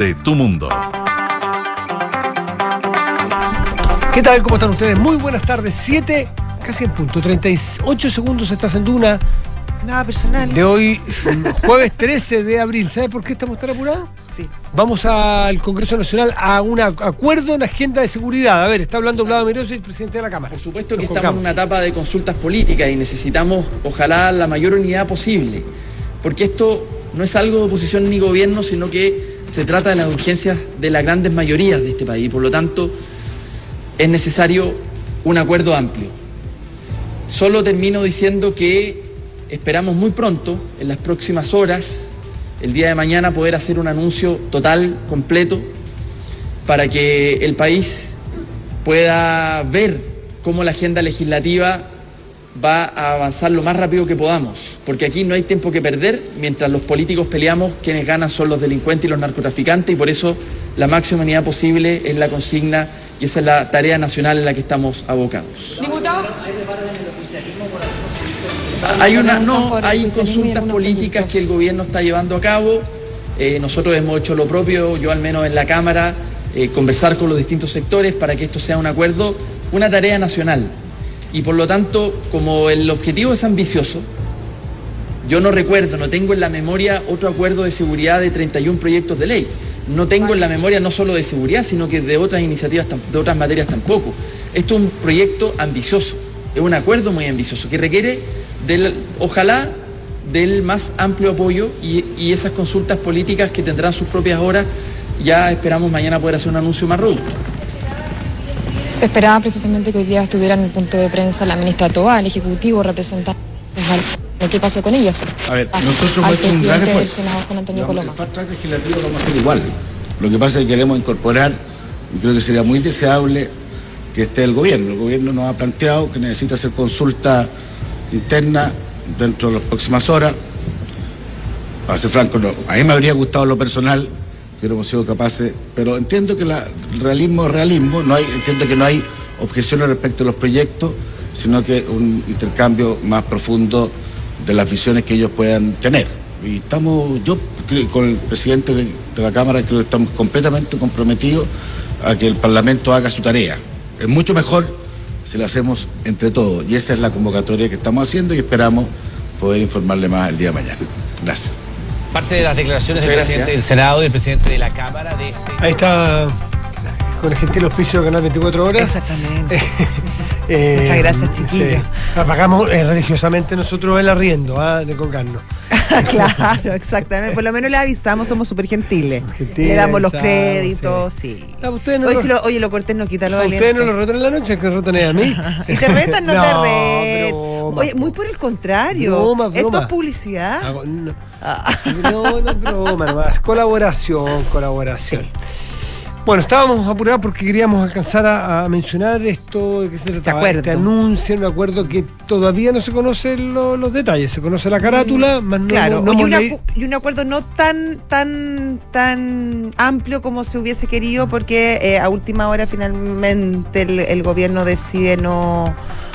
de Tu Mundo. ¿Qué tal? ¿Cómo están ustedes? Muy buenas tardes. 7, casi en punto, 38 segundos estás en Duna. Nada personal. De hoy, jueves 13 de abril. ¿Sabes por qué estamos tan apurados? Sí. Vamos al Congreso Nacional a un acuerdo en agenda de seguridad. A ver, está hablando Vlado Mirosi, el presidente de la Cámara. Por supuesto que estamos en una etapa de consultas políticas y necesitamos, ojalá, la mayor unidad posible. Porque esto no es algo de oposición ni gobierno, sino que se trata de las urgencias de las grandes mayorías de este país. Por lo tanto, es necesario un acuerdo amplio. Solo termino diciendo que esperamos muy pronto, en las próximas horas, el día de mañana, poder hacer un anuncio total, completo, para que el país pueda ver cómo la agenda legislativa va a avanzar lo más rápido que podamos, porque aquí no hay tiempo que perder. Mientras los políticos peleamos, quienes ganan son los delincuentes y los narcotraficantes, y por eso la máxima unidad posible es la consigna, y esa es la tarea nacional en la que estamos abocados. Diputado. Hay consultas políticas que el gobierno está llevando a cabo. Nosotros hemos hecho lo propio, yo al menos en la Cámara, conversar con los distintos sectores para que esto sea un acuerdo, una tarea nacional. Y por lo tanto, como el objetivo es ambicioso, yo no recuerdo, no tengo en la memoria otro acuerdo de seguridad de 31 proyectos de ley. No tengo en la memoria no solo de seguridad, sino que de otras iniciativas, de otras materias tampoco. Esto es un proyecto ambicioso, es un acuerdo muy ambicioso que requiere, ojalá, del más amplio apoyo y esas consultas políticas que tendrán sus propias horas. Ya esperamos mañana poder hacer un anuncio más robusto. Se esperaba precisamente que hoy día estuviera en el punto de prensa la ministra Tobá, el Ejecutivo, representante. ¿Qué pasó con ellos? A ver, nosotros hemos hecho un gran esfuerzo. Senado, Juan Antonio Coloma. El fast track legislativo lo vamos a hacer igual. Lo que pasa es que queremos incorporar, y creo que sería muy deseable que esté el gobierno. El gobierno nos ha planteado que necesita hacer consulta interna dentro de las próximas horas. Para ser franco, no. A mí me habría gustado lo personal, que no hemos sido capaces, pero entiendo que el realismo es realismo. Entiendo que no hay objeciones respecto a los proyectos, sino que un intercambio más profundo de las visiones que ellos puedan tener. Y yo con el presidente de la Cámara creo que estamos completamente comprometidos a que el Parlamento haga su tarea. Es mucho mejor si la hacemos entre todos, y esa es la convocatoria que estamos haciendo y esperamos poder informarle más el día de mañana. Gracias. Parte de las declaraciones del presidente del Senado y del presidente de la Cámara de este... Ahí está, con el gentil auspicio de Canal 24 Horas. Exactamente. Muchas gracias, chiquillos. Sí. Apagamos religiosamente nosotros el arriendo de Concarno. Claro, exactamente. Por lo menos le avisamos, somos súper gentiles. Le damos los créditos, sí. Oye, lo cortés no quita lo valiente. Ustedes no lo retan en la noche, que retan a mí. Y te retan, no te retan. Broma. Oye, muy por el contrario. Broma. Esto es publicidad. No es broma, nomás. Colaboración. Sí. Bueno, estábamos apurados porque queríamos alcanzar a mencionar esto de que se trataba. Este anuncio, un acuerdo que todavía no se conocen los detalles. Se conoce la carátula, más claro, y un acuerdo no tan amplio como se hubiese querido, porque a última hora finalmente el gobierno decide no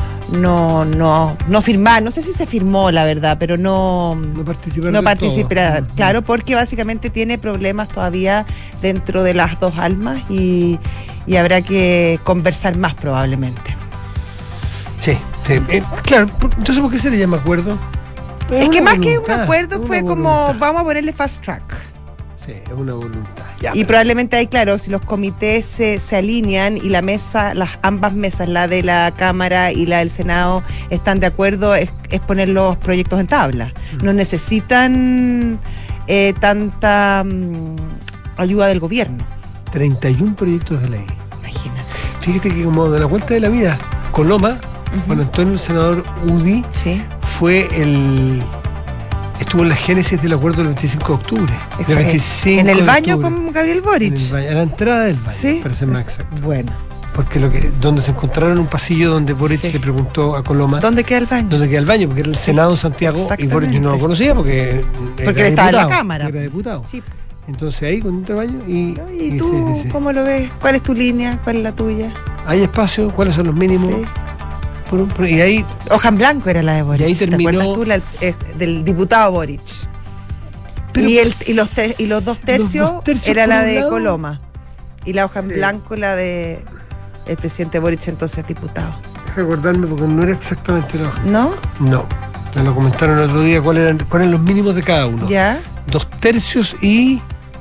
firmar. No sé si se firmó, la verdad, pero no participar. Claro, porque básicamente tiene problemas todavía dentro de las dos almas y habrá que conversar más probablemente. Sí. Claro, entonces ¿por qué se le llama acuerdo? Es que más que un acuerdo fue como vamos a ponerle fast track. Sí, es una voluntad. Y probablemente ahí, claro, si los comités se alinean y ambas mesas, la de la Cámara y la del Senado, están de acuerdo, es poner los proyectos en tabla. No necesitan tanta ayuda del gobierno. 31 proyectos de ley. Imagínate. Fíjate que como de la vuelta de la vida, Coloma, Juan Antonio, el senador UDI, sí, fue estuvo en la génesis del acuerdo del 25 de octubre. En el baño con Gabriel Boric. A la entrada del baño, ¿sí? para ser más exacto. Bueno. Porque donde se encontraron en un pasillo donde Boric le preguntó a Coloma ¿dónde queda el baño? ¿Dónde queda el baño? Porque era el Senado en Santiago y Boric no lo conocía porque él estaba en la Cámara. Era diputado. Sí. Entonces ahí con el baño ¿Y tú cómo lo ves? ¿Cuál es tu línea? ¿Cuál es la tuya? ¿Hay espacio? ¿Cuáles son los mínimos? Sí. Y ahí, hoja en blanco era la de Boric. Y ahí terminó. ¿Te acuerdas tú del diputado Boric? Y los dos tercios era la de Coloma. Y la hoja en blanco, la de el presidente Boric, entonces diputado. Deja recordarme porque no era exactamente la hoja. ¿No? No. Me lo comentaron el otro día cuáles eran los mínimos de cada uno. ¿Ya? 2 tercios y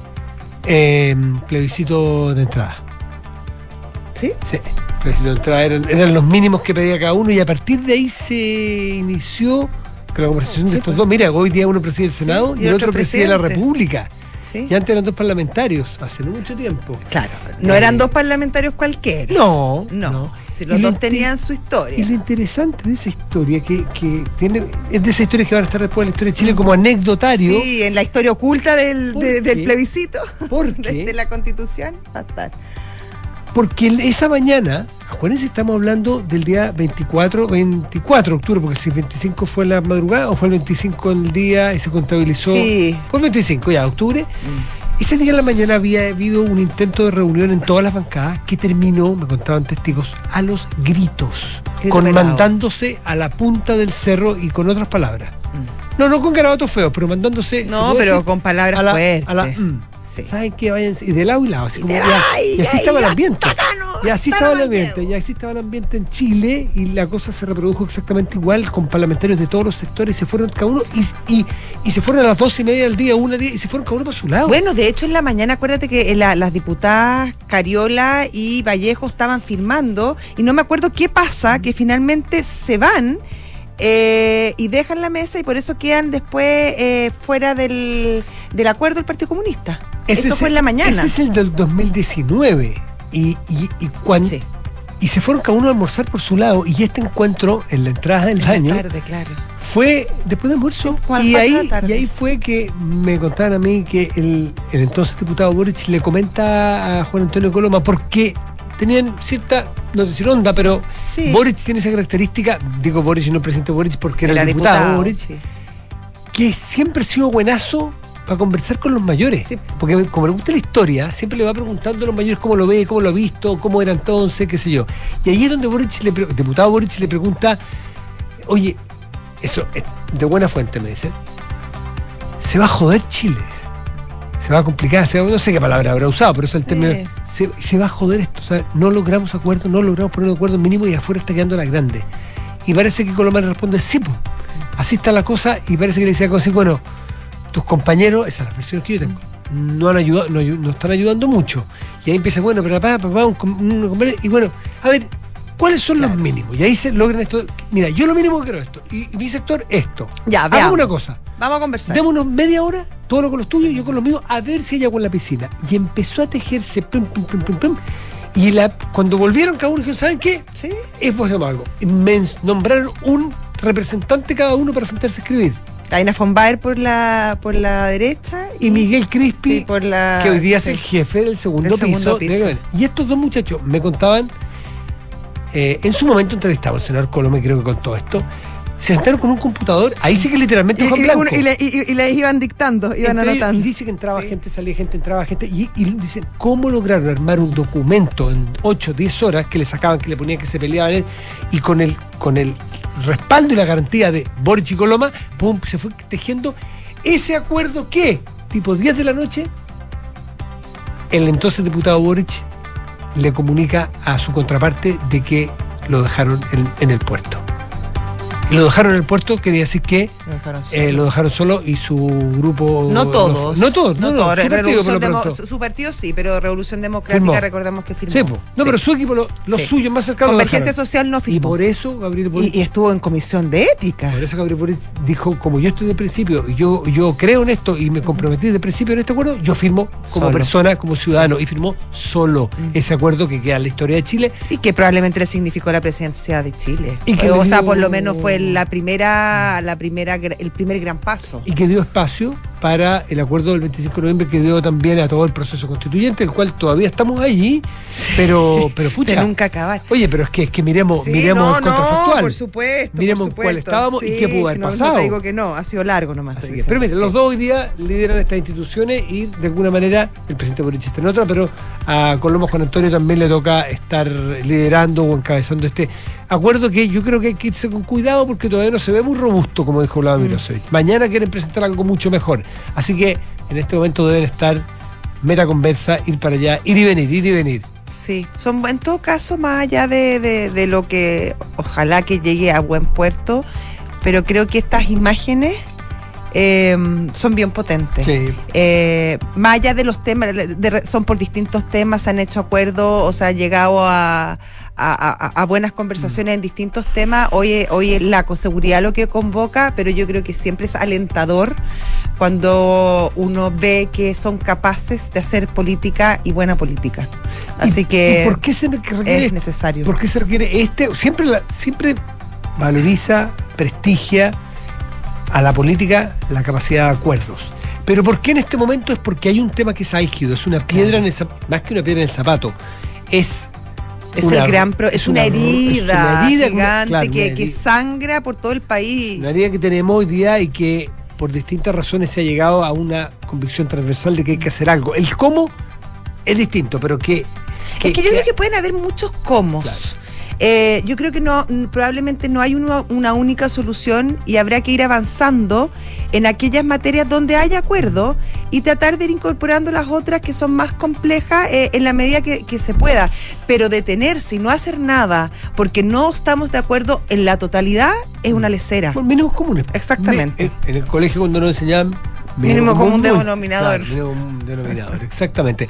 plebiscito de entrada. ¿Sí? Sí. Plebiscito de entrada eran los mínimos que pedía cada uno y a partir de ahí se inició con la conversación de estos dos. Mira, hoy día uno preside el Senado y el otro preside la República. Sí. Y antes eran 2 parlamentarios, hace no mucho tiempo. Claro, no eran 2 parlamentarios cualquiera. No. Si los dos tenían su historia. Y lo interesante de esa historia, que tiene, es de esas historias que van a estar después en la historia de Chile como anecdotario. Sí, en la historia oculta del plebiscito. ¿Por qué? De la Constitución va a estar. Porque esa mañana, acuérdense, estamos hablando del día 24 de octubre, porque si el 25 fue en la madrugada o fue el 25 en el día y se contabilizó. Sí. Fue el 25 ya, octubre. Ese día en la mañana había habido un intento de reunión en todas las bancadas que terminó, me contaban testigos, a los gritos, mandándose a la punta del cerro y con otras palabras. No con garabatos feos, pero mandándose. No, pero con palabras fuertes. Sí. ¿Saben qué? Váyanse, y de lado y lado, así como y así estaba el ambiente. Y así estaba el ambiente, y así estaba el ambiente en Chile, y la cosa se reprodujo exactamente igual, con parlamentarios de todos los sectores, se fueron cada uno, y se fueron a las 12:30 del día, 1 día, y se fueron cada uno para su lado. Bueno, de hecho en la mañana, acuérdate que las diputadas Cariola y Vallejo estaban firmando, y no me acuerdo qué pasa, que finalmente se van y dejan la mesa, y por eso quedan después fuera del acuerdo del Partido Comunista. Eso fue en la mañana. Ese es el del 2019. Y se fueron cada uno a almorzar por su lado. Y este encuentro en la entrada del año fue después del almuerzo. Y ahí fue que me contaban a mí que el entonces diputado Boric le comenta a Juan Antonio Coloma, porque tenían cierta, no decir onda, pero sí. Boric tiene esa característica, digo Boric y no el presidente Boric porque era el diputado Boric, sí. Que siempre ha sido buenazo para conversar con los mayores, sí. Porque como le gusta la historia, siempre le va preguntando a los mayores cómo lo ve, cómo lo ha visto, cómo era entonces, qué sé yo. Y ahí es donde el diputado Boric le pregunta, oye, eso es de buena fuente, me dice, se va a joder Chile, se va a complicar, no sé qué palabra habrá usado, pero eso es el término, se va a joder esto, o sea, no logramos acuerdo, no logramos poner un acuerdo mínimo y afuera está quedando la grande. Y parece que Coloma le responde, sí, pues, así está la cosa, y parece que le decía algo así, bueno, tus compañeros, esas son las versiones que yo tengo, no han ayudado, no están ayudando mucho. Y ahí empieza, bueno, pero papá, y bueno, a ver, ¿cuáles son los mínimos? Y ahí se logran esto. Mira, yo lo mínimo quiero esto, y mi sector esto. Ya, hagamos una cosa. Vamos a conversar. Démonos media hora, todo lo con los tuyos, yo con los míos, a ver si hay agua en la piscina. Y empezó a tejerse, y cuando volvieron cada uno dijeron, ¿saben qué? ¿Sí? Algo. Nombraron un representante cada uno para sentarse a escribir. Aina von Baer por la derecha y Miguel Crispi, que hoy día es el jefe del segundo piso. Y estos dos muchachos me contaban, en su momento entrevistaba al senador Coloma, creo que contó esto, se sentaron con un computador, ahí sí que literalmente y les iban dictando, iban anotando. Y dice que entraba gente, salía gente, entraba gente, y dicen, ¿cómo lograron armar un documento en 8 o 10 horas que le sacaban, que le ponían, que se peleaban, y con el respaldo y la garantía de Boric y Coloma, pum, se fue tejiendo ese acuerdo que, tipo 10 de la noche, el entonces diputado Boric le comunica a su contraparte de que lo dejaron en el puerto. Y lo dejaron en el puerto, quería decir que lo dejaron solo y su grupo... No todos. Su partido sí, pero Revolución Democrática firmó. Recordamos que firmó. Sí, pero su equipo, los suyos más cercanos... Convergencia Social no firmó. Y por eso Gabriel Boric... Y estuvo en comisión de ética. Por eso Gabriel Boric dijo, como yo estoy de principio, yo creo en esto y me comprometí de principio en este acuerdo, yo firmo como persona, como ciudadano, y firmó solo ese acuerdo que queda en la historia de Chile. Y que probablemente le significó la presidencia de Chile. Por lo menos fue el primer gran paso. Y que dio espacio para el acuerdo del 25 de noviembre, que dio también a todo el proceso constituyente, el cual todavía estamos allí, pero pucha. De nunca acabar. Oye, pero es que miremos el contrafactual. Por supuesto. Miremos cuál estábamos y qué pudo haber pasado. No te digo que no, ha sido largo nomás. Pero mire, los dos hoy día lideran estas instituciones y de alguna manera el presidente Boric está en otra, pero a Coloma Juan Antonio también le toca estar liderando o encabezando este Acuerdo que yo creo que hay que irse con cuidado porque todavía no se ve muy robusto, como dijo Vlado Milosevic. Mañana quieren presentar algo mucho mejor. Así que en este momento deben estar meta conversa, ir para allá, ir y venir. Sí, son en todo caso más allá de lo que ojalá que llegue a buen puerto, pero creo que estas imágenes son bien potentes. Sí. Más allá de los temas, son por distintos temas, se han hecho acuerdos, o sea, han llegado a buenas conversaciones en distintos temas. Hoy es la seguridad lo que convoca, pero yo creo que siempre es alentador cuando uno ve que son capaces de hacer política y buena política. Así que ¿y por qué se requiere, es necesario? ¿Por qué se requiere siempre valoriza, prestigia a la política la capacidad de acuerdos? Pero ¿por qué en este momento? Es porque hay un tema que es álgido, es una piedra más que una piedra en el zapato, es una herida gigante que sangra por todo el país. Una herida que tenemos hoy día y que por distintas razones se ha llegado a una convicción transversal de que hay que hacer algo. El cómo es distinto, pero que yo creo que pueden haber muchos cómo. Claro. Yo creo que probablemente no hay una única solución y habrá que ir avanzando en aquellas materias donde haya acuerdo y tratar de ir incorporando las otras que son más complejas en la medida que se pueda. Pero detenerse y no hacer nada porque no estamos de acuerdo en la totalidad es una lesera. Por mínimos comunes. Exactamente. En el colegio cuando nos enseñaban mínimo común denominador. Claro, mínimo común denominador, exactamente.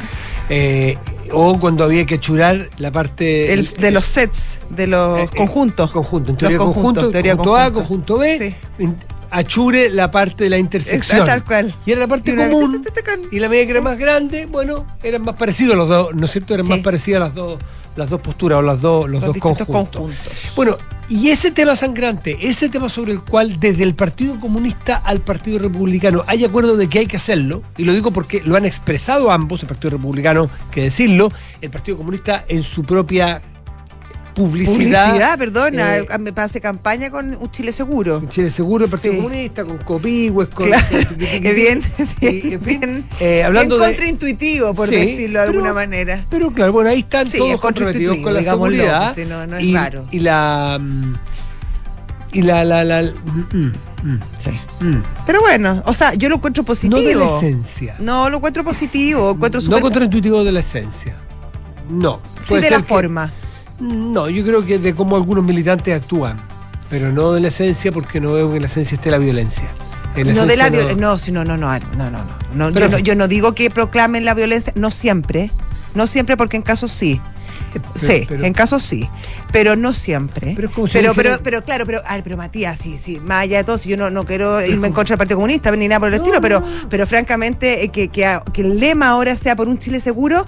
O cuando había que achurar la parte de los sets, de los conjuntos. En teoría conjunto A, conjunto B, sí. Achure la parte de la intersección. Tal cual. Y era la parte común. Y la medida que era más grande, bueno, eran más parecidos los dos, ¿no es cierto? Eran más parecidas las dos posturas o los dos conjuntos. Bueno, y ese tema sangrante, ese tema sobre el cual desde el Partido Comunista al Partido Republicano hay acuerdo de que hay que hacerlo, y lo digo porque lo han expresado ambos, el Partido Republicano, que decirlo, el Partido Comunista en su propia publicidad, perdona, me pasé campaña con un Chile Seguro. Un Chile Seguro, el Partido Comunista, con Copihue, con... Claro, bien, hablando bien contraintuitivo, por decirlo de alguna manera. Pero claro, bueno, ahí están todos comprometidos con la seguridad. No es raro. Pero bueno, o sea, yo lo encuentro positivo. No de la esencia. No, lo encuentro positivo. No contraintuitivo de la esencia. No. Sí, de la forma. No, yo creo que de cómo algunos militantes actúan, pero no de la esencia, porque no veo que en la esencia esté la violencia. No de la violencia, no. Yo no digo que proclamen la violencia, no siempre, porque en casos sí. En casos sí, pero no siempre. Pero Matías, sí, más allá de todo, si yo no quiero irme en contra del Partido Comunista ni nada por el estilo, pero francamente que el lema ahora sea por un Chile seguro,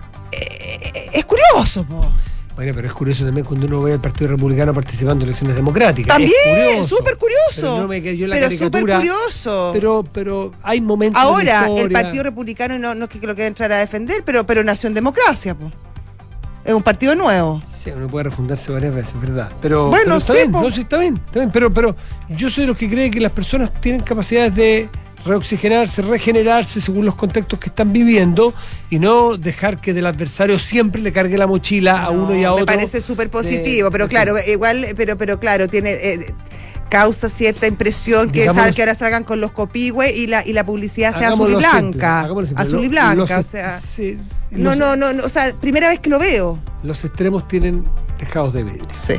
es curioso, po. Bueno, pero es curioso también cuando uno ve al Partido Republicano participando en elecciones democráticas. También, súper curioso. Pero súper curioso. Pero hay momentos. Ahora, el Partido Republicano, no es que lo quiera entrar a defender, pero nació en democracia, po. Es un partido nuevo. Sí, uno puede refundarse varias veces, ¿verdad? Pero está bien. Pero yo soy de los que cree que las personas tienen capacidades de reoxigenarse, regenerarse según los contextos que están viviendo y no dejar que del adversario siempre le cargue la mochila a uno y a otro. Me parece súper positivo, pero claro, igual, pero claro, tiene causa cierta impresión que ahora salgan con los Copihue y la publicidad sea azul y blanca. Azul y blanca, o sea. Sí, no, o sea, primera vez que lo veo. Los extremos tienen tejados de vidrio. Sí.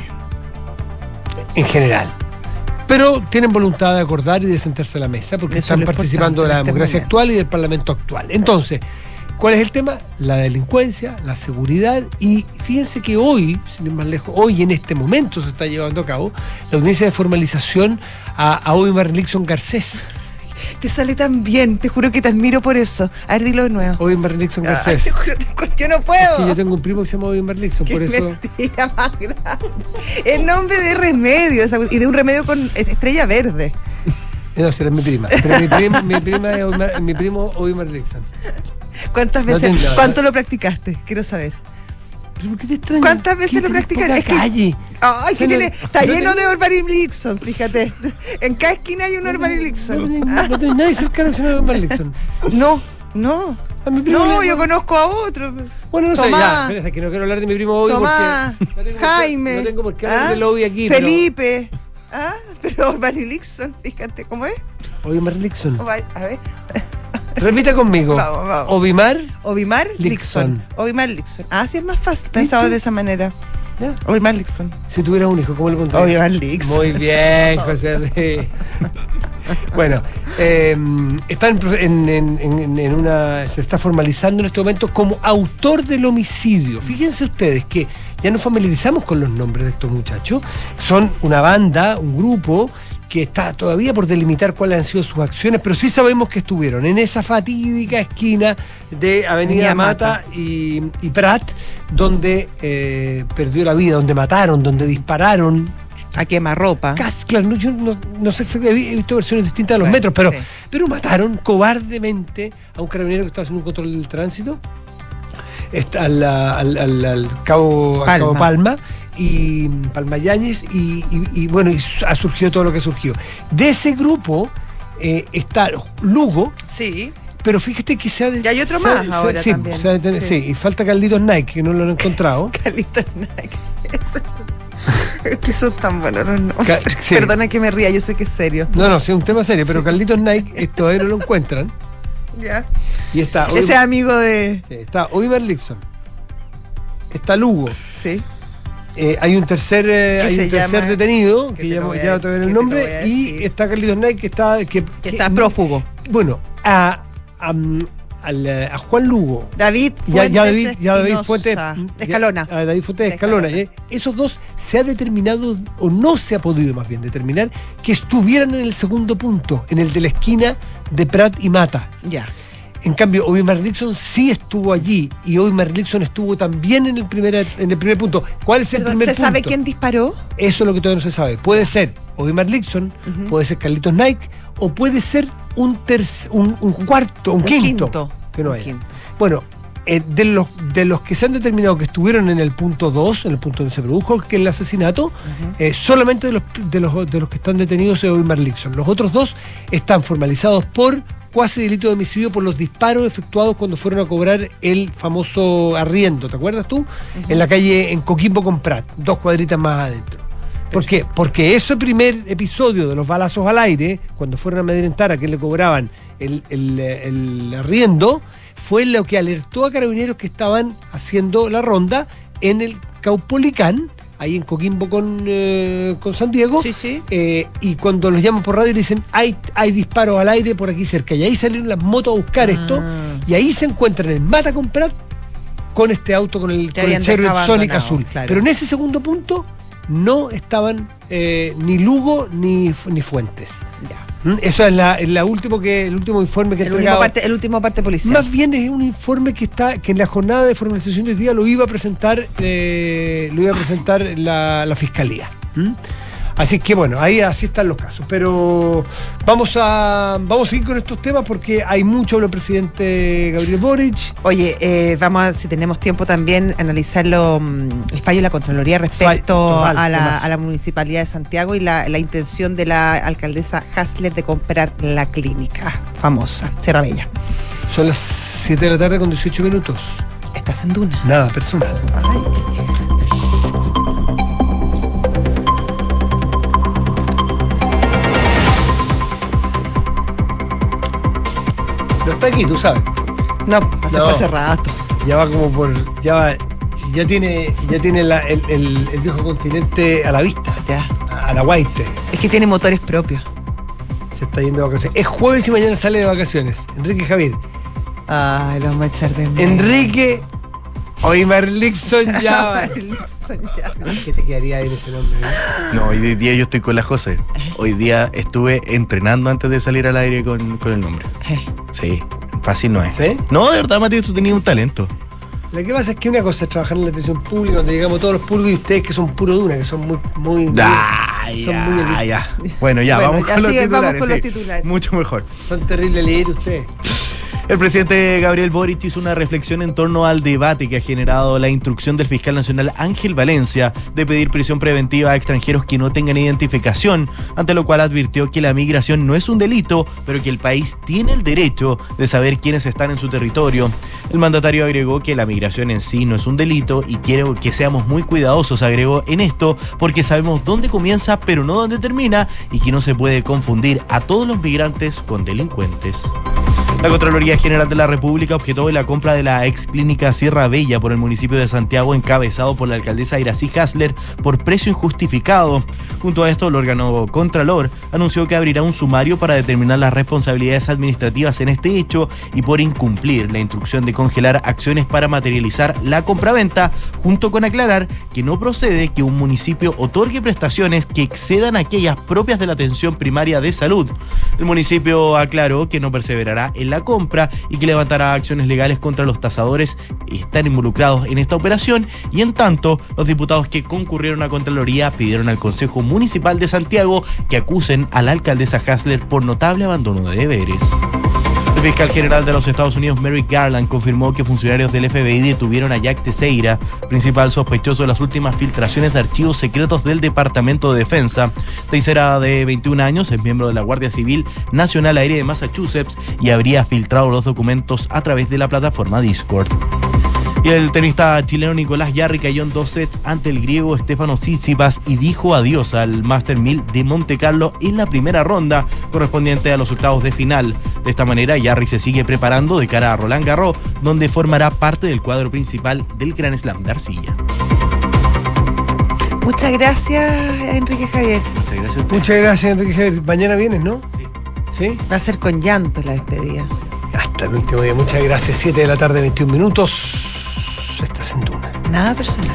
En general. Pero tienen voluntad de acordar y de sentarse a la mesa porque están participando de la democracia actual y del Parlamento actual. Entonces, ¿cuál es el tema? La delincuencia, la seguridad, y fíjense que hoy, sin ir más lejos, hoy en este momento se está llevando a cabo la audiencia de formalización a Oymar Nixon Garcés. Te sale tan bien, te juro que te admiro por eso. A ver, dilo de nuevo. Oymar Nixon Garcés. Te juro, yo no puedo. Es que yo tengo un primo que se llama Oymar Nixon, por eso. Mentira más grande. El nombre de remedio, y de un remedio con estrella verde. No, será mi prima. Pero mi primo Oymar Nixon. ¿Cuántas veces? ¿Cuánto lo practicaste? Quiero saber. ¿Pero por qué te extraña? ¿Cuántas veces lo practicaste? Es que está lleno de Oymar Nixon, fíjate. En cada esquina hay un Oymar Nixon. No tenés nadie cercano que se llama Oymar Nixon. No. A mi primo No, le- yo conozco a otro. Bueno, no sé, Tomás. ya. Espera, es que no quiero hablar de mi primo Bobby Tomás, porque... no tengo por qué- Jaime. No tengo por qué hablar de Lobby aquí. Felipe. Pero Barry Lixon, fíjate, ¿cómo es? Pero... Ovimar Lixon. A ver. Repita conmigo. Vamos. Ovimar. Ovimar Lixon. Lixon. Ovimar Lixon. Sí, es más fácil. Pensado de esa manera. Ya. Ovimar Lixon. Si tuvieras un hijo, ¿cómo le pondrías? Ovimar Lixon. Muy bien, José Luis. Bueno, están en una. Se está formalizando en este momento como autor del homicidio. Fíjense ustedes que ya nos familiarizamos con los nombres de estos muchachos. Son una banda, un grupo que está todavía por delimitar cuáles han sido sus acciones, pero sí sabemos que estuvieron en esa fatídica esquina de Avenida Mata y Prat, donde perdió la vida, donde mataron, donde dispararon. A quemarropa. Casi, claro, yo no sé exactamente, he visto versiones distintas de los Bueno, metros, pero, sí. pero mataron cobardemente a un carabinero que estaba haciendo un control del tránsito al cabo Palma y Palma Yáñez y bueno, y ha surgido todo lo que ha surgido. De ese grupo está Lugo. Sí. Pero fíjate que se ha Y hay otro más ahora también. Sí, y falta Carlitos Nike, que no lo han encontrado. Carlitos Nike. Es que son tan buenos los nombres. Sí. Perdona que me ría, yo sé que es serio. No, sí, es un tema serio, pero Carlitos Nike todavía no lo encuentran. Ya. Y está Ese amigo de. Sí, está Ovimar Lixon. Está Lugo. Sí. Hay un tercer, detenido, que ya todavía el ¿qué nombre, te voy a y decir? está Carlitos Nike, que está prófugo. Bueno, a Juan Lugo. David David Espinosa. Fuentes Escalona. A David Fuentes de Escalona. Esos dos se ha determinado, o no se ha podido más bien determinar, que estuvieran en el segundo punto, en el de la esquina de Prat y Mata. Ya. En cambio, Ovimar Lixon sí estuvo allí, y Ovimar Lixon estuvo también en el primer punto. ¿Cuál es el primer punto? ¿Se sabe quién disparó? Eso es lo que todavía no se sabe. Puede ser Ovimar Lixon, puede ser Carlitos Nike, o puede ser un quinto. Que no haya. Bueno, de los que se han determinado que estuvieron en el punto 2, en el punto donde se produjo que el asesinato, solamente de los que están detenidos es Ovimar Lixon. Los otros dos están formalizados por cuasi delito de homicidio por los disparos efectuados cuando fueron a cobrar el famoso arriendo, ¿te acuerdas tú? En la calle, en Coquimbo con Prat, 2 cuadritas más adentro. ¿Por qué? Porque ese primer episodio de los balazos al aire, cuando fueron a amedrentar a quien le cobraban el arriendo, fue lo que alertó a carabineros que estaban haciendo la ronda en el Caupolicán, ahí en Coquimbo con San Diego. Sí. Y cuando los llaman por radio y dicen hay disparos al aire por aquí cerca, y ahí salieron las motos a buscar esto, y ahí se encuentran en Mata con Prat con este auto, con el Chevrolet Sonic azul. Claro. Pero en ese segundo punto no estaban ni Lugo ni Fuentes. Ya. Eso es el último informe que ha entregado. El último parte policial. Más bien es un informe que en la jornada de formalización de hoy día lo iba a presentar la fiscalía. Así que bueno, así están los casos. Pero vamos a seguir con estos temas porque hay mucho del presidente Gabriel Boric. Oye, vamos a, si tenemos tiempo también, analizar el fallo de la Contraloría respecto a la Municipalidad de Santiago y la intención de la alcaldesa Hasler de comprar la clínica famosa, Sierra Bella. Son las 7 de la tarde con 18 minutos. Estás en Duna. Nada personal. No está aquí, tú sabes. No, fue hace rato. Ya va como por. Ya tiene el viejo continente a la vista. Ya. A la Guaite. Es que tiene motores propios. Se está yendo de vacaciones. Es jueves y mañana sale de vacaciones. Enrique Javier. Ay, lo vamos a echar de menos. Enrique Ovimar Lixon ya. ¿Qué te quedaría ahí en ese nombre? No, hoy día yo estoy con la José. Hoy día estuve entrenando antes de salir al aire con el nombre. Sí, fácil no es. ¿Sí? No, de verdad, Matías, tú tenías un talento. Lo que pasa es que una cosa es trabajar en la atención pública, donde llegamos todos los públicos, y ustedes que son puro Duna, que son muy Ya. Bueno, ya, vamos con los titulares. Vamos con los titulares. Mucho mejor. Son terribles leer ustedes. El presidente Gabriel Boric hizo una reflexión en torno al debate que ha generado la instrucción del fiscal nacional Ángel Valencia de pedir prisión preventiva a extranjeros que no tengan identificación, ante lo cual advirtió que la migración no es un delito, pero que el país tiene el derecho de saber quiénes están en su territorio. El mandatario agregó que la migración en sí no es un delito y quiere que seamos muy cuidadosos, agregó, en esto, porque sabemos dónde comienza pero no dónde termina y que no se puede confundir a todos los migrantes con delincuentes. La Contraloría General de la República objetó la compra de la ex clínica Sierra Bella por el municipio de Santiago, encabezado por la alcaldesa Iracy Hasler, por precio injustificado. Junto a esto, el órgano Contralor anunció que abrirá un sumario para determinar las responsabilidades administrativas en este hecho y por incumplir la instrucción de congelar acciones para materializar la compraventa, junto con aclarar que no procede que un municipio otorgue prestaciones que excedan aquellas propias de la atención primaria de salud. El municipio aclaró que no perseverará en la compra y que levantará acciones legales contra los tasadores que están involucrados en esta operación, y en tanto, los diputados que concurrieron a Contraloría pidieron al Consejo Municipal de Santiago que acusen a la alcaldesa Hasler por notable abandono de deberes. El fiscal general de los Estados Unidos, Merrick Garland, confirmó que funcionarios del FBI detuvieron a Jack Teixeira, principal sospechoso de las últimas filtraciones de archivos secretos del Departamento de Defensa. Teixeira, de 21 años, es miembro de la Guardia Civil Nacional Aérea de Massachusetts y habría filtrado los documentos a través de la plataforma Discord. Y el tenista chileno Nicolás Jarry cayó en 2 sets ante el griego Stefanos Tsitsipas y dijo adiós al Master 1000 de Monte Carlo en la primera ronda, correspondiente a los octavos de final. De esta manera, Jarry se sigue preparando de cara a Roland Garros, donde formará parte del cuadro principal del Grand Slam de arcilla. Muchas gracias, Enrique Javier. Muchas gracias a usted. Muchas gracias, Enrique Javier. Mañana vienes, ¿no? Sí. ¿Sí? Va a ser con llanto la despedida. Hasta el último día. Muchas gracias. 7 de la tarde, 21 minutos. Estás en Duna. Nada personal.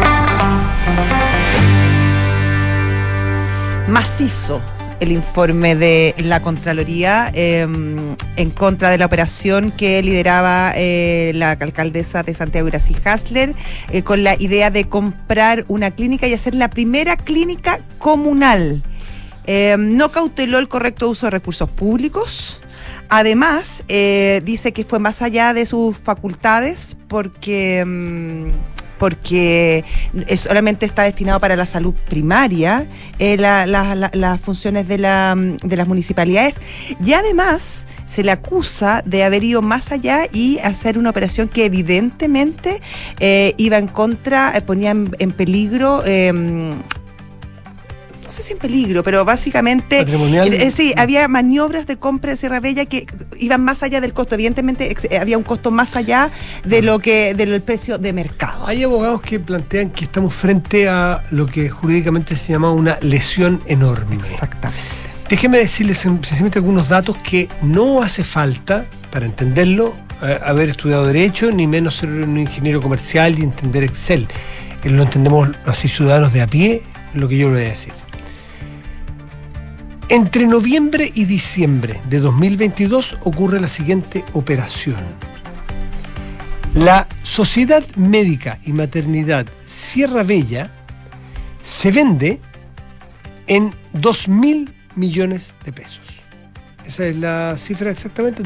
Macizo el informe de la Contraloría en contra de la operación que lideraba la alcaldesa de Santiago, Iracy Hasler, con la idea de comprar una clínica y hacer la primera clínica comunal. No cauteló el correcto uso de recursos públicos. Además, dice que fue más allá de sus facultades porque solamente está destinado para la salud primaria, las funciones de las municipalidades, y además se le acusa de haber ido más allá y hacer una operación que evidentemente iba en contra, ponía en peligro, no sé si en peligro, pero básicamente sí, había maniobras de compra de Sierra Bella que iban más allá del costo. Evidentemente había un costo más allá de del precio de mercado. Hay abogados que plantean que estamos frente a lo que jurídicamente se llama una lesión enorme. Exactamente. Déjenme decirles sencillamente algunos datos que no hace falta, para entenderlo, haber estudiado Derecho, ni menos ser un ingeniero comercial y entender Excel. Lo entendemos así ciudadanos de a pie, lo que yo le voy a decir. Entre noviembre y diciembre de 2022 ocurre la siguiente operación. La Sociedad Médica y Maternidad Sierra Bella se vende en 2.000 millones de pesos. Esa es la cifra exactamente,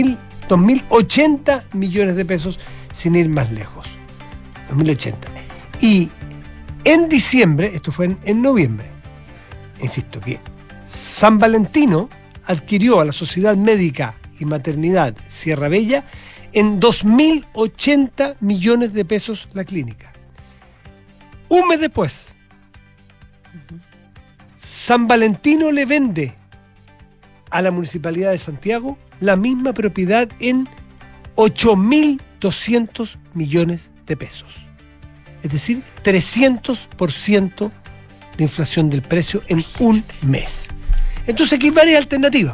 2.080 millones de pesos, sin ir más lejos. 2.080. Y en diciembre, esto fue en noviembre, insisto que San Valentino adquirió a la Sociedad Médica y Maternidad Sierra Bella en 2.080 millones de pesos la clínica. Un mes después, San Valentino le vende a la Municipalidad de Santiago la misma propiedad en 8.200 millones de pesos. Es decir, 300% de inflación del precio en un mes. Entonces aquí hay varias alternativas.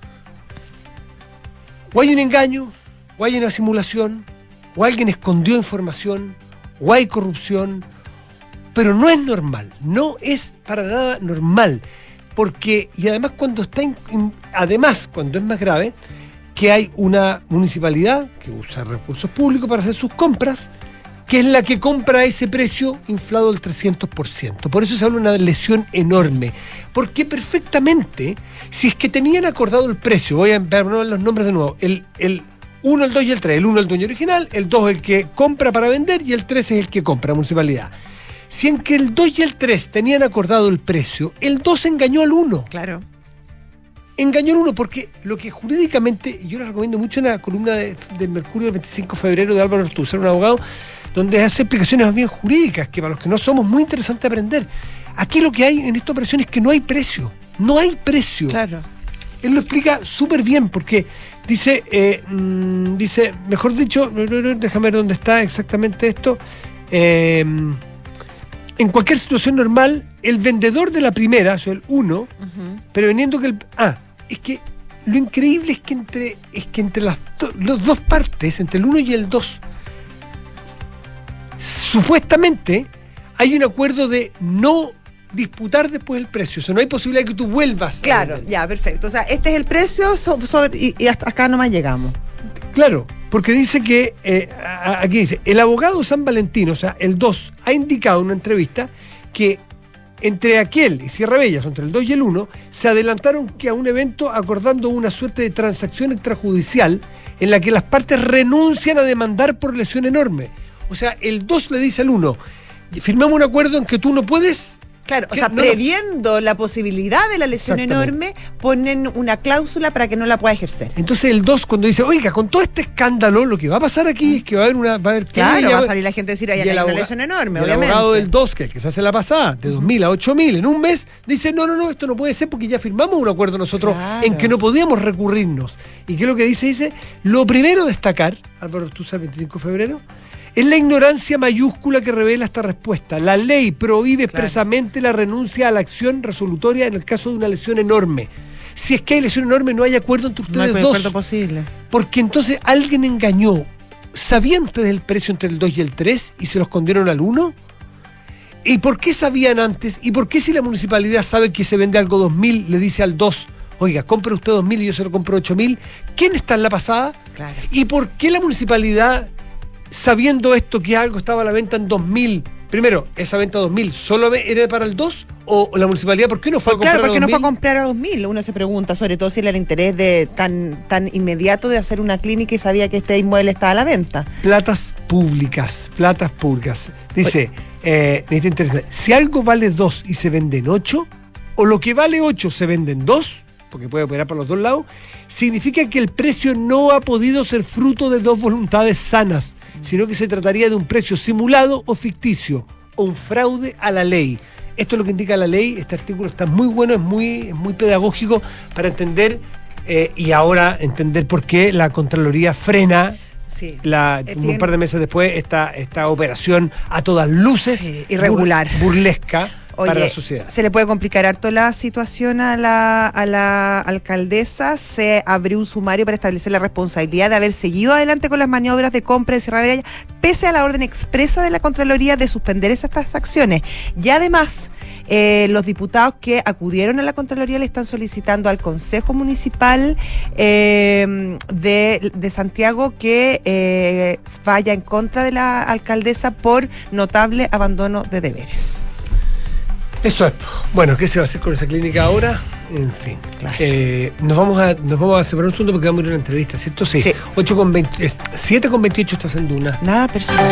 O hay un engaño, o hay una simulación, o alguien escondió información, o hay corrupción, pero no es normal, no es para nada normal, porque, y además cuando es más grave, que hay una municipalidad que usa recursos públicos para hacer sus compras, que es la que compra a ese precio inflado del 300%. Por eso se habla de una lesión enorme. Porque perfectamente, si es que tenían acordado el precio, voy a ver los nombres de nuevo, el 1, el 2 y el 3. El 1 el dueño original, el 2 el que compra para vender y el 3 es el que compra, la municipalidad. Si en que el 2 y el 3 tenían acordado el precio, el 2 engañó al 1. Claro. Engañó al 1 porque lo que jurídicamente, yo les recomiendo mucho una columna del Mercurio del 25 de febrero de Álvaro Ortúzar, un abogado, donde hace explicaciones más bien jurídicas, que para los que no somos muy interesante aprender. Aquí lo que hay en esta operación es que no hay precio. No hay precio. Claro. Él lo explica súper bien porque dice, mejor dicho, déjame ver dónde está exactamente esto. En cualquier situación normal, el vendedor de la primera, o sea, el 1, preveniendo que es que lo increíble es que entre las dos partes, entre el 1 y el 2, supuestamente hay un acuerdo de no disputar después el precio, o sea, no hay posibilidad de que tú vuelvas. Claro, ya, perfecto. O sea, este es el precio y hasta acá nomás llegamos. Claro, porque dice que, aquí dice, el abogado San Valentino, o sea, el 2, ha indicado en una entrevista que entre aquel y Sierra Bellas, entre el 2 y el 1, se adelantaron que a un evento acordando una suerte de transacción extrajudicial en la que las partes renuncian a demandar por lesión enorme. O sea, el 2 le dice al 1, firmamos un acuerdo en que tú no puedes. Claro, o sea, previendo la posibilidber de la lesión enorme, ponen una cláusula para que no la pueda ejercer. Entonces el 2 cuando dice, oiga, con todo este escándalo, lo que va a pasar aquí es que va a haber claro, va a salir la gente a decir, hay una lesión enorme, obviamente. El abogado del 2, que es el que se hace la pasada, de 2.000 a 8.000 en un mes, dice, no, esto no puede ser porque ya firmamos un acuerdo nosotros en que no podíamos recurrirnos. ¿Y qué es lo que dice? Dice, lo primero a destacar, Álvaro Ortúzar, el 25 de febrero, es la ignorancia mayúscula que revela esta respuesta. La ley prohíbe expresamente la renuncia a la acción resolutoria en el caso de una lesión enorme. Si es que hay lesión enorme, no hay acuerdo entre ustedes dos. No hay acuerdo posible. Porque entonces alguien engañó. ¿Sabían ustedes el precio entre el 2 y el 3 y se los escondieron al 1? ¿Y por qué sabían antes? ¿Y por qué si la municipalidad sabe que se vende algo 2.000, le dice al 2, oiga, compre usted 2.000 y yo se lo compro 8.000? ¿Quién está en la pasada? Claro. ¿Y por qué la municipalidad, sabiendo esto que algo estaba a la venta en 2.000, primero, esa venta 2.000 solo era para el 2 o la municipalidad, ¿por qué no fue a comprar a 2.000? Claro, porque no fue a comprar a 2.000. Uno se pregunta, sobre todo si era el interés de tan inmediato de hacer una clínica y sabía que este inmueble estaba a la venta. Platas públicas. Dice, interesante, si algo vale 2 y se vende en 8, o lo que vale 8 se vende en 2, porque puede operar por los dos lados, significa que el precio no ha podido ser fruto de dos voluntades sanas, sino que se trataría de un precio simulado o ficticio, o un fraude a la ley. Esto es lo que indica la ley. Este artículo está muy bueno, es muy pedagógico para entender, y ahora entender por qué la Contraloría frena un par de meses después esta operación a todas luces, irregular, burlesca. Oye, para la sociedad. Se le puede complicar harto la situación a la alcaldesa. Se abrió un sumario para establecer la responsabilidad de haber seguido adelante con las maniobras de compra de Sierra Bellas, pese a la orden expresa de la Contraloría de suspender estas acciones. Y además, los diputados que acudieron a la Contraloría le están solicitando al Consejo Municipal de Santiago que vaya en contra de la alcaldesa por notable abandono de deberes. Eso es. Bueno, ¿qué se va a hacer con esa clínica ahora? En fin. Claro. Nos vamos a separar un segundo porque vamos a ir a una entrevista, ¿cierto? Sí. 7:28 estás en Duna. Nada personal.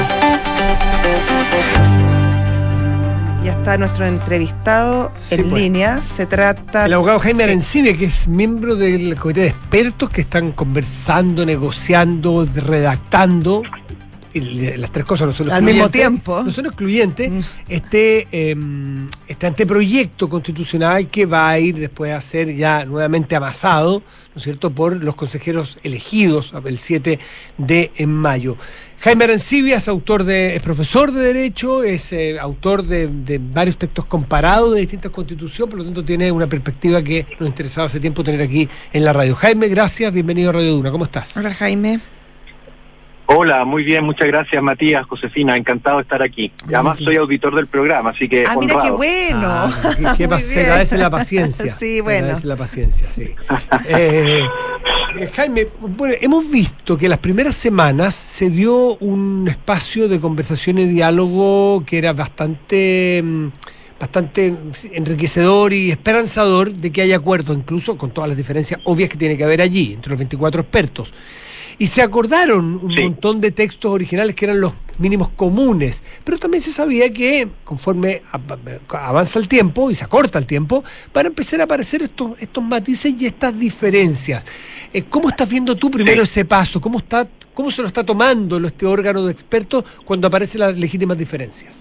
Ya está nuestro entrevistado en línea. Se trata... El abogado Jaime Arencibia, que es miembro del comité de expertos que están conversando, negociando, redactando... las tres cosas no son al mismo tiempo, no son excluyentes, este anteproyecto constitucional que va a ir después a ser ya nuevamente amasado, ¿no es cierto?, por los consejeros elegidos el 7 de mayo. Jaime Arencibia es profesor de Derecho, es autor de varios textos comparados de distintas constituciones, por lo tanto tiene una perspectiva que nos interesaba hace tiempo tener aquí en la radio. Jaime, gracias, bienvenido a Radio Duna, ¿cómo estás? Hola, Jaime. Hola, muy bien, muchas gracias Matías, Josefina, encantado de estar aquí. Y además soy auditor del programa, así que honrado. Mira qué bueno. Se agradece la paciencia. Sí, bueno. Agradece la paciencia, sí. Jaime, bueno, hemos visto que las primeras semanas se dio un espacio de conversación y diálogo que era bastante enriquecedor y esperanzador de que haya acuerdo, incluso con todas las diferencias obvias que tiene que haber allí, entre los 24 expertos. Y se acordaron un montón de textos originales que eran los mínimos comunes, pero también se sabía que conforme avanza el tiempo y se acorta el tiempo, van a empezar a aparecer estos matices y estas diferencias. ¿Cómo estás viendo tú primero ese paso? ¿Cómo se lo está tomando este órgano de expertos cuando aparecen las legítimas diferencias?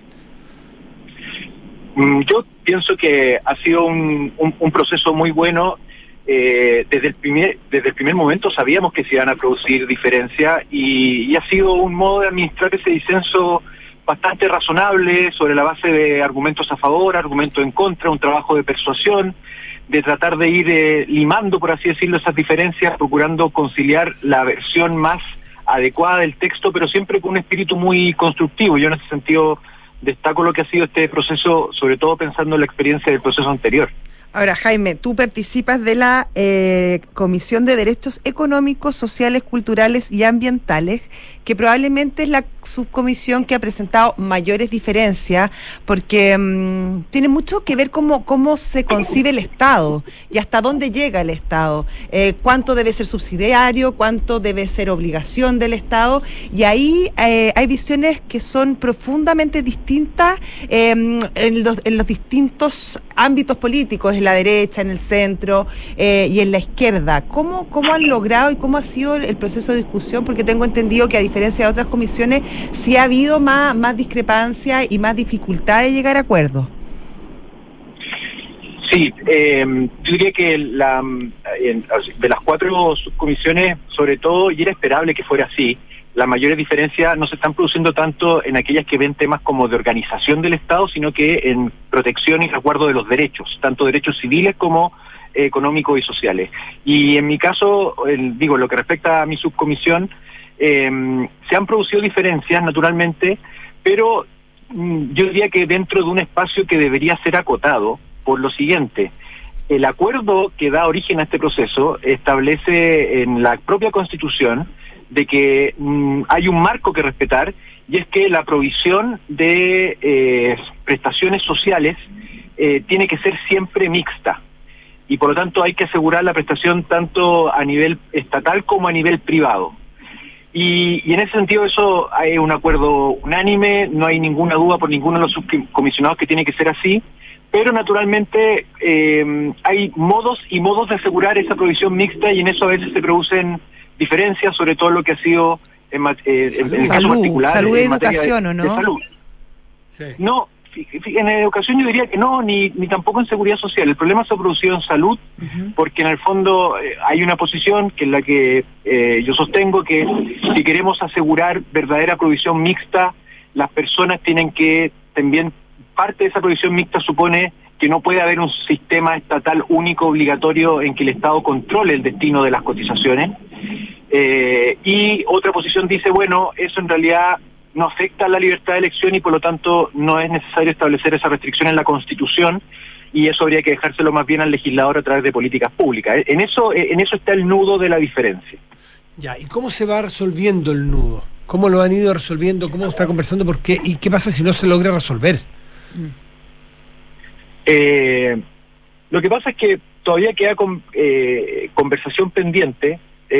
Yo pienso que ha sido un proceso muy bueno. Desde el primer momento sabíamos que se iban a producir diferencias y ha sido un modo de administrar ese disenso bastante razonable sobre la base de argumentos a favor, argumentos en contra, un trabajo de persuasión, de tratar de ir limando, por así decirlo, esas diferencias, procurando conciliar la versión más adecuada del texto, pero siempre con un espíritu muy constructivo. Yo en ese sentido destaco lo que ha sido este proceso, sobre todo pensando en la experiencia del proceso anterior. Ahora, Jaime, tú participas de la Comisión de Derechos Económicos, Sociales, Culturales y Ambientales, que probablemente es la subcomisión que ha presentado mayores diferencias, porque tiene mucho que ver cómo se concibe el Estado y hasta dónde llega el Estado, cuánto debe ser subsidiario, cuánto debe ser obligación del Estado, y ahí hay visiones que son profundamente distintas en los distintos ámbitos políticos, en la derecha, en el centro y en la izquierda. ¿Cómo han logrado y cómo ha sido el proceso de discusión? Porque tengo entendido que a diferencia de otras comisiones sí ha habido más discrepancia y más dificultad de llegar a acuerdos. Sí, yo diría que de las 4 subcomisiones, sobre todo, y era esperable que fuera así, las mayores diferencias no se están produciendo tanto en aquellas que ven temas como de organización del Estado, sino que en protección y resguardo de los derechos, tanto derechos civiles como económicos y sociales. Y en mi caso, lo que respecta a mi subcomisión, se han producido diferencias, naturalmente, pero yo diría que dentro de un espacio que debería ser acotado, por lo siguiente: el acuerdo que da origen a este proceso establece en la propia Constitución de que hay un marco que respetar, y es que la provisión de prestaciones sociales tiene que ser siempre mixta, y por lo tanto hay que asegurar la prestación tanto a nivel estatal como a nivel privado. Y en ese sentido eso hay un acuerdo unánime, no hay ninguna duda por ninguno de los subcomisionados que tiene que ser así, pero naturalmente hay modos y modos de asegurar esa provisión mixta, y en eso a veces se producen diferencias, sobre todo lo que ha sido en el caso particular. Salud y educación, ¿o no? De salud. Sí. No, en educación yo diría que no, ni tampoco en seguridad social. El problema se ha producido en salud, porque en el fondo hay una posición que es la que yo sostengo, que si queremos asegurar verdadera provisión mixta, las personas tienen que también, parte de esa provisión mixta supone que no puede haber un sistema estatal único obligatorio en que el Estado controle el destino de las cotizaciones. Y otra posición dice, bueno, eso en realidad no afecta a la libertad de elección y por lo tanto no es necesario establecer esa restricción en la Constitución, y eso habría que dejárselo más bien al legislador a través de políticas públicas. En eso está el nudo de la diferencia. Ya, ¿y cómo se va resolviendo el nudo? ¿Cómo lo han ido resolviendo? ¿Cómo está conversando? ¿Por qué? ¿Y qué pasa si no se logra resolver? Lo que pasa es que todavía queda conversación pendiente,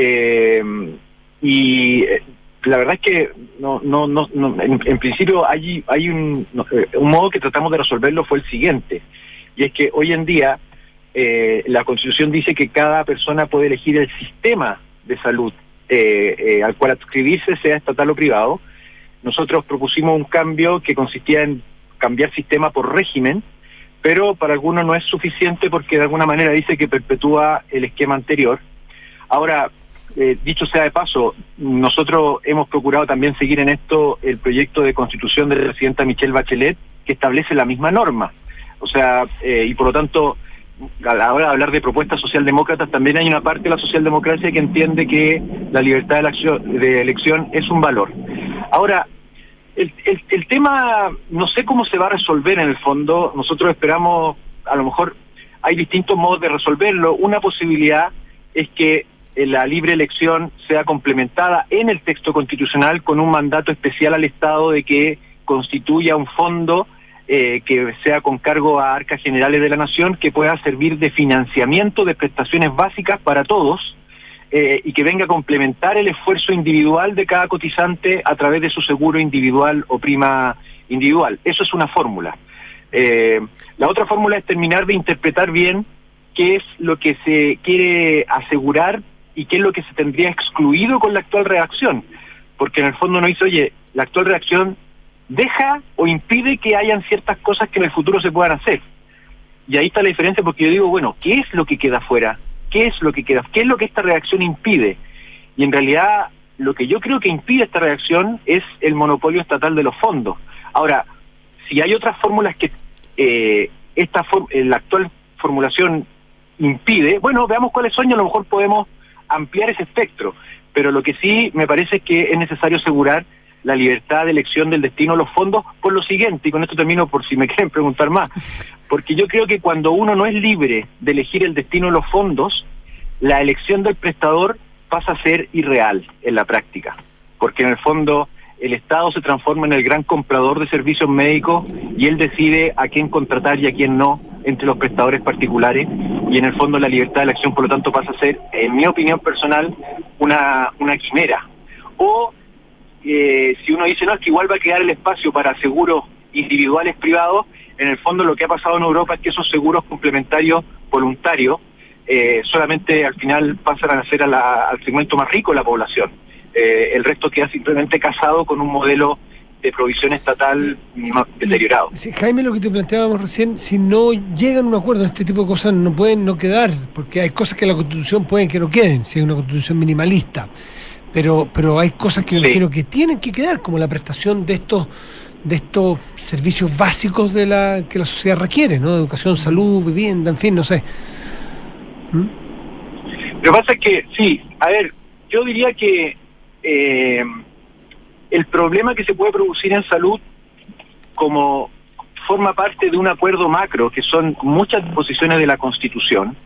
y la verdad es que no en principio hay un modo que tratamos de resolverlo fue el siguiente, y es que hoy en día la Constitución dice que cada persona puede elegir el sistema de salud al cual adscribirse, sea estatal o privado. Nosotros propusimos un cambio que consistía en cambiar sistema por régimen, pero para algunos no es suficiente porque de alguna manera dice que perpetúa el esquema anterior. Ahora, dicho sea de paso, nosotros hemos procurado también seguir en esto el proyecto de constitución de la presidenta Michelle Bachelet, que establece la misma norma. O sea, y por lo tanto, a la hora de hablar de propuestas socialdemócratas, también hay una parte de la socialdemocracia que entiende que la libertad de elección es un valor. Ahora, el tema, no sé cómo se va a resolver en el fondo. Nosotros esperamos, a lo mejor hay distintos modos de resolverlo. Una posibilidad es que la libre elección sea complementada en el texto constitucional con un mandato especial al Estado de que constituya un fondo que sea con cargo a arcas generales de la nación, que pueda servir de financiamiento de prestaciones básicas para todos, y que venga a complementar el esfuerzo individual de cada cotizante a través de su seguro individual o prima individual. Eso es una fórmula. La otra fórmula es terminar de interpretar bien qué es lo que se quiere asegurar y qué es lo que se tendría excluido con la actual redacción, porque en el fondo no dice, oye, la actual redacción deja o impide que hayan ciertas cosas que en el futuro se puedan hacer. Y ahí está la diferencia, porque yo digo, bueno, ¿qué es lo que queda fuera? ¿Qué es lo que queda? ¿Qué es lo que esta redacción impide? Y en realidad, lo que yo creo que impide esta redacción es el monopolio estatal de los fondos. Ahora, si hay otras fórmulas que la actual formulación impide, bueno, veamos cuáles son y a lo mejor podemos ampliar ese espectro. Pero lo que sí me parece es que es necesario asegurar la libertad de elección del destino de los fondos por lo siguiente, y con esto termino por si me quieren preguntar más, porque yo creo que cuando uno no es libre de elegir el destino de los fondos, la elección del prestador pasa a ser irreal en la práctica, porque en el fondo el Estado se transforma en el gran comprador de servicios médicos y él decide a quién contratar y a quién no entre los prestadores particulares, y en el fondo la libertad de elección, por lo tanto, pasa a ser, en mi opinión personal, una quimera. O si uno dice, no, es que igual va a quedar el espacio para seguros individuales privados, en el fondo lo que ha pasado en Europa es que esos seguros complementarios voluntarios solamente al final pasan a ser al segmento más rico de la población. El resto queda simplemente casado con un modelo de provisión estatal deteriorado. Sí, Jaime, lo que te planteábamos recién, si no llegan a un acuerdo, este tipo de cosas no pueden no quedar, porque hay cosas que en la Constitución pueden que no queden, si hay una Constitución minimalista, pero hay cosas que me imagino que tienen que quedar, como la prestación de estos servicios básicos que la sociedad requiere, ¿no? Educación, salud, vivienda, en fin, no sé. Lo que pasa es que, sí, a ver, yo diría que el problema que se puede producir en salud, como forma parte de un acuerdo macro, que son muchas disposiciones de la Constitución,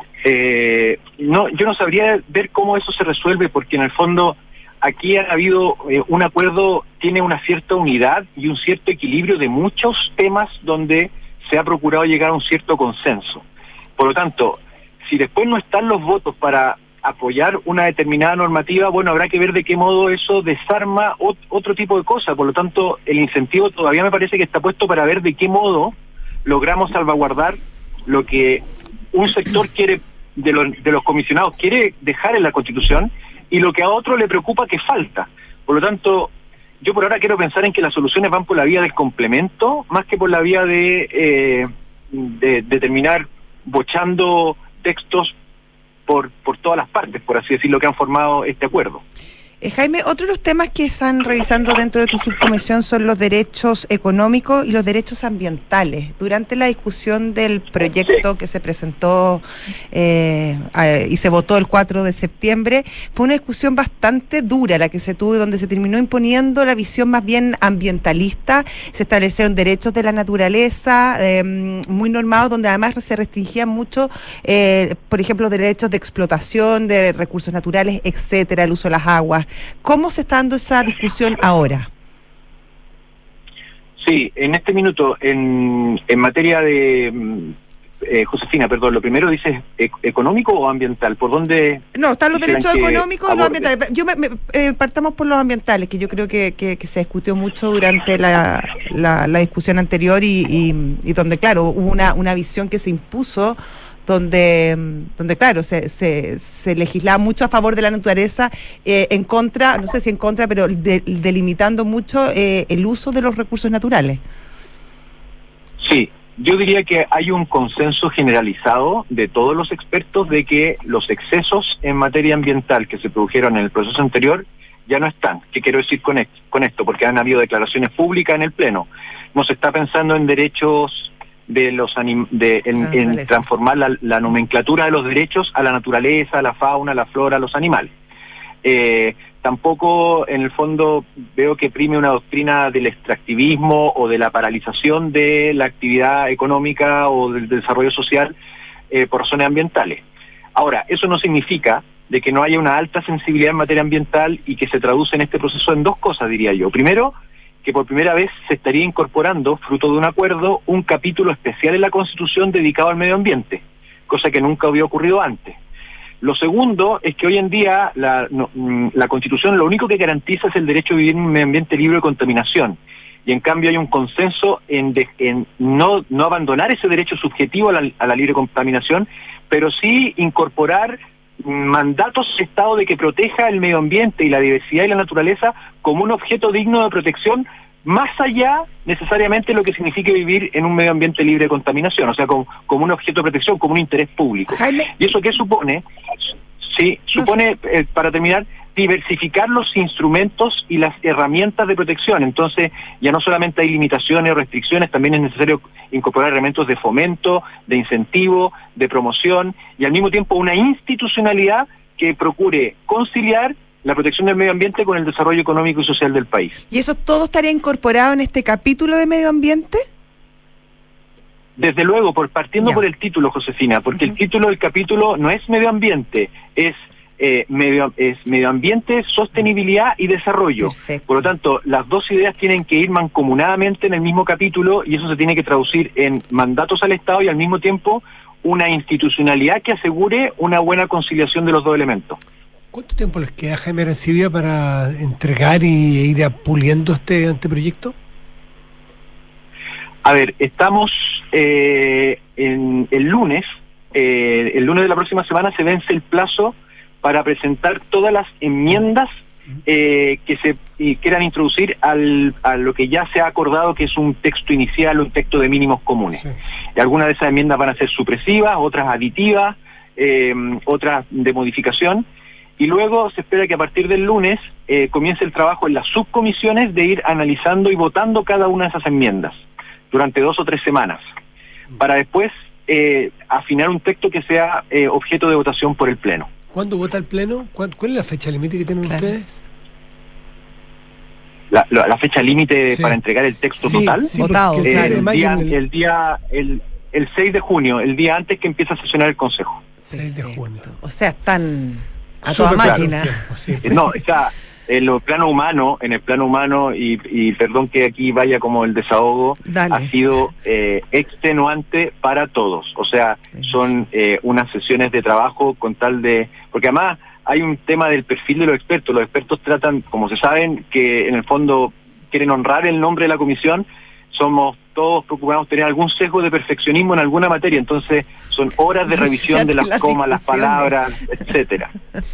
yo no sabría ver cómo eso se resuelve, porque en el fondo aquí ha habido un acuerdo, tiene una cierta unidad y un cierto equilibrio de muchos temas donde se ha procurado llegar a un cierto consenso. Por lo tanto, si después no están los votos para apoyar una determinada normativa, bueno, habrá que ver de qué modo eso desarma otro tipo de cosas. Por lo tanto, el incentivo todavía me parece que está puesto para ver de qué modo logramos salvaguardar lo que un sector quiere, de los comisionados, quiere dejar en la Constitución, y lo que a otro le preocupa que falta. Por lo tanto, yo por ahora quiero pensar en que las soluciones van por la vía del complemento, más que por la vía de terminar bochando textos por todas las partes, por así decirlo, que han formado este acuerdo. Jaime, otro de los temas que están revisando dentro de tu subcomisión son los derechos económicos y los derechos ambientales. Durante la discusión del proyecto que se presentó y se votó el 4 de septiembre, fue una discusión bastante dura la que se tuvo, donde se terminó imponiendo la visión más bien ambientalista. Se establecieron derechos de la naturaleza muy normados, donde además se restringían mucho, por ejemplo, derechos de explotación de recursos naturales, etcétera, el uso de las aguas. ¿Cómo se está dando esa discusión ahora? Sí, en este minuto, en materia de... Josefina, perdón, lo primero dices, ¿económico o ambiental? ¿Por dónde...? No, están los derechos económicos y los ambientales. Partamos por los ambientales, que yo creo que se discutió mucho durante la discusión anterior y donde, claro, hubo una visión que se impuso donde claro, se legislaba mucho a favor de la naturaleza, en contra, no sé si en contra, pero delimitando mucho el uso de los recursos naturales. Sí, yo diría que hay un consenso generalizado de todos los expertos de que los excesos en materia ambiental que se produjeron en el proceso anterior ya no están. ¿Qué quiero decir con esto? Porque han habido declaraciones públicas en el Pleno. No se está pensando en derechos de en transformar la nomenclatura de los derechos a la naturaleza, a la fauna, a la flora, a los animales. Tampoco en el fondo veo que prime una doctrina del extractivismo o de la paralización de la actividad económica o del desarrollo social por razones ambientales. Ahora, eso no significa de que no haya una alta sensibilidad en materia ambiental y que se traduce en este proceso en dos cosas, diría yo. Primero, que por primera vez se estaría incorporando, fruto de un acuerdo, un capítulo especial en la Constitución dedicado al medio ambiente, cosa que nunca había ocurrido antes. Lo segundo es que hoy en día la Constitución lo único que garantiza es el derecho a vivir en un medio ambiente libre de contaminación. Y en cambio hay un consenso en no abandonar ese derecho subjetivo a la libre contaminación, pero sí incorporar mandatos al Estado de que proteja el medio ambiente y la diversidad y la naturaleza como un objeto digno de protección, más allá necesariamente de lo que signifique vivir en un medio ambiente libre de contaminación, o sea, como un objeto de protección, como un interés público. Jaime. ¿Y eso qué supone? Sí, supone, para terminar, diversificar los instrumentos y las herramientas de protección. Entonces, ya no solamente hay limitaciones o restricciones, también es necesario incorporar elementos de fomento, de incentivo, de promoción, y al mismo tiempo una institucionalidad que procure conciliar la protección del medio ambiente con el desarrollo económico y social del país. ¿Y eso todo estaría incorporado en este capítulo de medio ambiente? Desde luego, partiendo por el título, Josefina, porque el título del capítulo no es medio ambiente, es medio ambiente, sostenibilidad y desarrollo. Perfecto. Por lo tanto, las dos ideas tienen que ir mancomunadamente en el mismo capítulo y eso se tiene que traducir en mandatos al Estado y al mismo tiempo una institucionalidad que asegure una buena conciliación de los dos elementos. ¿Cuánto tiempo les queda, Jaime Arancibia, para entregar y ir puliendo este anteproyecto? A ver, estamos en el lunes de la próxima semana se vence el plazo para presentar todas las enmiendas que se quieran introducir a lo que ya se ha acordado que es un texto inicial, un texto de mínimos comunes. Sí. Y algunas de esas enmiendas van a ser supresivas, otras aditivas, otras de modificación, y luego se espera que a partir del lunes comience el trabajo en las subcomisiones de ir analizando y votando cada una de esas enmiendas durante 2 o 3 semanas, para después afinar un texto que sea objeto de votación por el Pleno. ¿Cuándo vota el Pleno? ¿Cuál es la fecha límite que tienen ustedes? La fecha límite para entregar el texto total, votado, el 6 de junio, el día antes que empiece a sesionar el Consejo. 6 de junio. O sea, están a toda máquina. No, o sea, en el plano humano, y perdón que aquí vaya como el desahogo, ha sido extenuante para todos. O sea, son unas sesiones de trabajo con tal de... Porque además hay un tema del perfil de los expertos. Los expertos tratan, como se saben, que en el fondo quieren honrar el nombre de la comisión. Somos todos preocupados de tener algún sesgo de perfeccionismo en alguna materia, entonces son horas de revisión de las comas, las palabras, etcétera.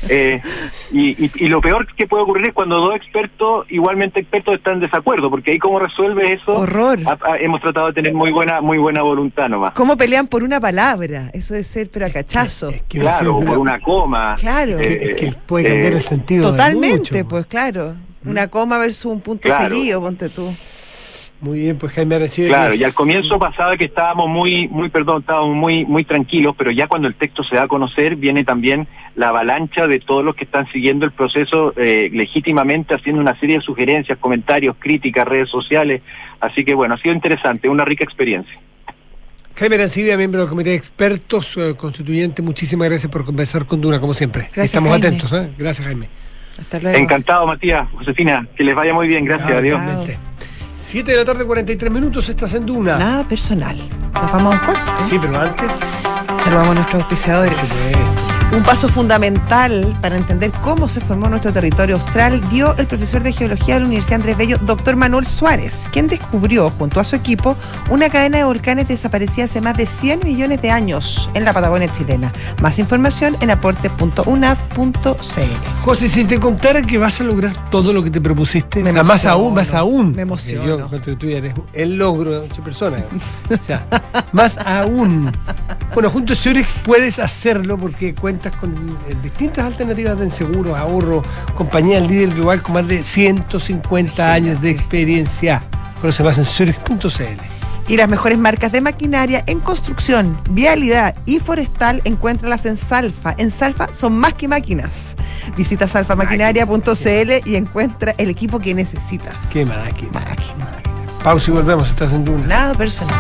Y lo peor que puede ocurrir es cuando dos expertos, igualmente expertos, están en desacuerdo, porque ahí cómo resuelve eso. Horror. Hemos tratado de tener muy buena voluntad nomás. ¿Cómo pelean por una palabra? Eso es ser pero a cachazo. Claro, por una coma. Claro. Es que puede cambiar el sentido. Totalmente, de mucho. pues claro. Una coma versus un punto seguido, ponte tú. Muy bien, pues Jaime Arancibia. Claro, y al comienzo pasaba que estábamos muy tranquilos, pero ya cuando el texto se da a conocer, viene también la avalancha de todos los que están siguiendo el proceso legítimamente, haciendo una serie de sugerencias, comentarios, críticas, redes sociales. Así que bueno, ha sido interesante, una rica experiencia. Jaime Arancibia, miembro del Comité de Expertos Constituyente, muchísimas gracias por conversar con Duna, como siempre. Gracias, estamos Jaime. atentos, ¿eh? Gracias, Jaime. Hasta luego. Encantado, Matías, Josefina, que les vaya muy bien, gracias, adiós. 7 de la tarde, 43 minutos, estás en Duna. Nada personal. Nos vamos a un corte. Sí, pero antes... Saludamos a nuestros auspiciadores. Un paso fundamental para entender cómo se formó nuestro territorio austral dio el profesor de Geología de la Universidad Andrés Bello, Dr. Manuel Suárez, quien descubrió, junto a su equipo, una cadena de volcanes desaparecida hace más de 100 millones de años en la Patagonia chilena. Más información en aporte.unaf.cl. José, si te contara que vas a lograr todo lo que te propusiste, más aún. Me emociono. Yo, tú eres el logro de 8 personas. O sea, más aún. Bueno, junto a Zurich puedes hacerlo porque cuentas con distintas alternativas de seguros, ahorro, compañía líder global con más de 150 años de experiencia. Conoce más en Zurich.cl. Y las mejores marcas de maquinaria en construcción, vialidad y forestal, encuéntralas en Salfa. En Salfa son más que máquinas. Visita salfamaquinaria.cl y encuentra el equipo que necesitas. ¡Qué máquina! Pausa y volvemos, estás en Duna. Nada personal.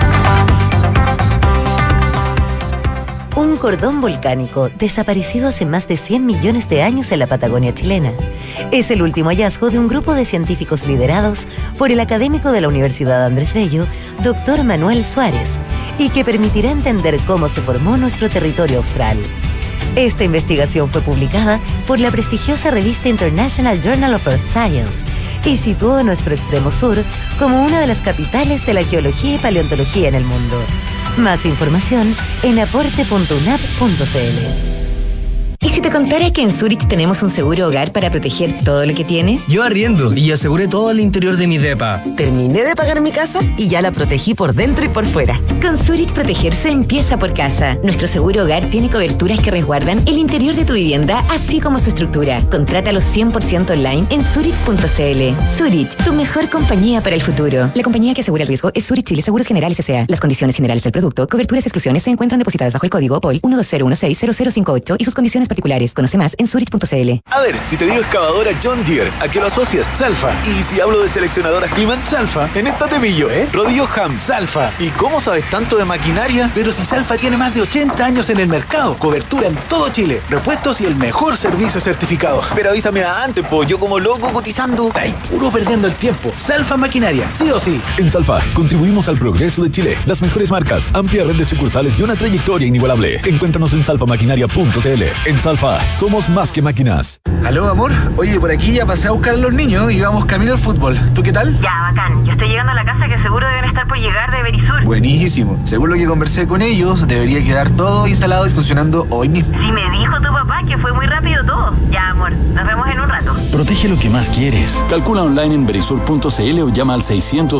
Un cordón volcánico desaparecido hace más de 100 millones de años en la Patagonia chilena. Es el último hallazgo de un grupo de científicos liderados por el académico de la Universidad Andrés Bello, Dr. Manuel Suárez, y que permitirá entender cómo se formó nuestro territorio austral. Esta investigación fue publicada por la prestigiosa revista International Journal of Earth Science y situó a nuestro extremo sur como una de las capitales de la geología y paleontología en el mundo. Más información en aporte.unap.cl. ¿Y si te contara que en Zurich tenemos un seguro hogar para proteger todo lo que tienes? Yo arriendo y aseguré todo el interior de mi depa. Terminé de pagar mi casa y ya la protegí por dentro y por fuera. Con Zurich protegerse empieza por casa. Nuestro seguro hogar tiene coberturas que resguardan el interior de tu vivienda, así como su estructura. Contrátalo 100% online en zurich.cl. Zurich, tu mejor compañía para el futuro. La compañía que asegura el riesgo es Zurich Chile Seguros Generales S.A. Las condiciones generales del producto, coberturas y exclusiones se encuentran depositadas bajo el código POL 120160058 y sus condiciones particulares. Conoce más en zurich.cl. A ver, si te digo excavadora John Deere, ¿a qué lo asocias? Salfa. Y si hablo de seleccionadoras Climan, Salfa. En esta te pillo, ¿eh? Rodillo Ham, Salfa. ¿Y cómo sabes tanto de maquinaria? Pero si Salfa tiene más de 80 años en el mercado, cobertura en todo Chile, repuestos y el mejor servicio certificado. Pero avísame antes, po, yo como loco cotizando. Está ahí puro perdiendo el tiempo. Salfa Maquinaria, sí o sí. En Salfa, contribuimos al progreso de Chile. Las mejores marcas, amplia red de sucursales y una trayectoria inigualable. Encuéntranos en salfamaquinaria.cl. En Salfa, somos más que máquinas. Aló, amor. Oye, por aquí ya pasé a buscar a los niños y vamos camino al fútbol. ¿Tú qué tal? Ya, bacán. Yo estoy llegando a la casa que seguro deben estar por llegar de Verisur. Buenísimo. Según lo que conversé con ellos, debería quedar todo instalado y funcionando hoy mismo. Sí, me dijo tu papá que fue muy rápido todo. Ya, amor. Nos vemos en un rato. Protege lo que más quieres. Calcula online en verisur.cl o llama al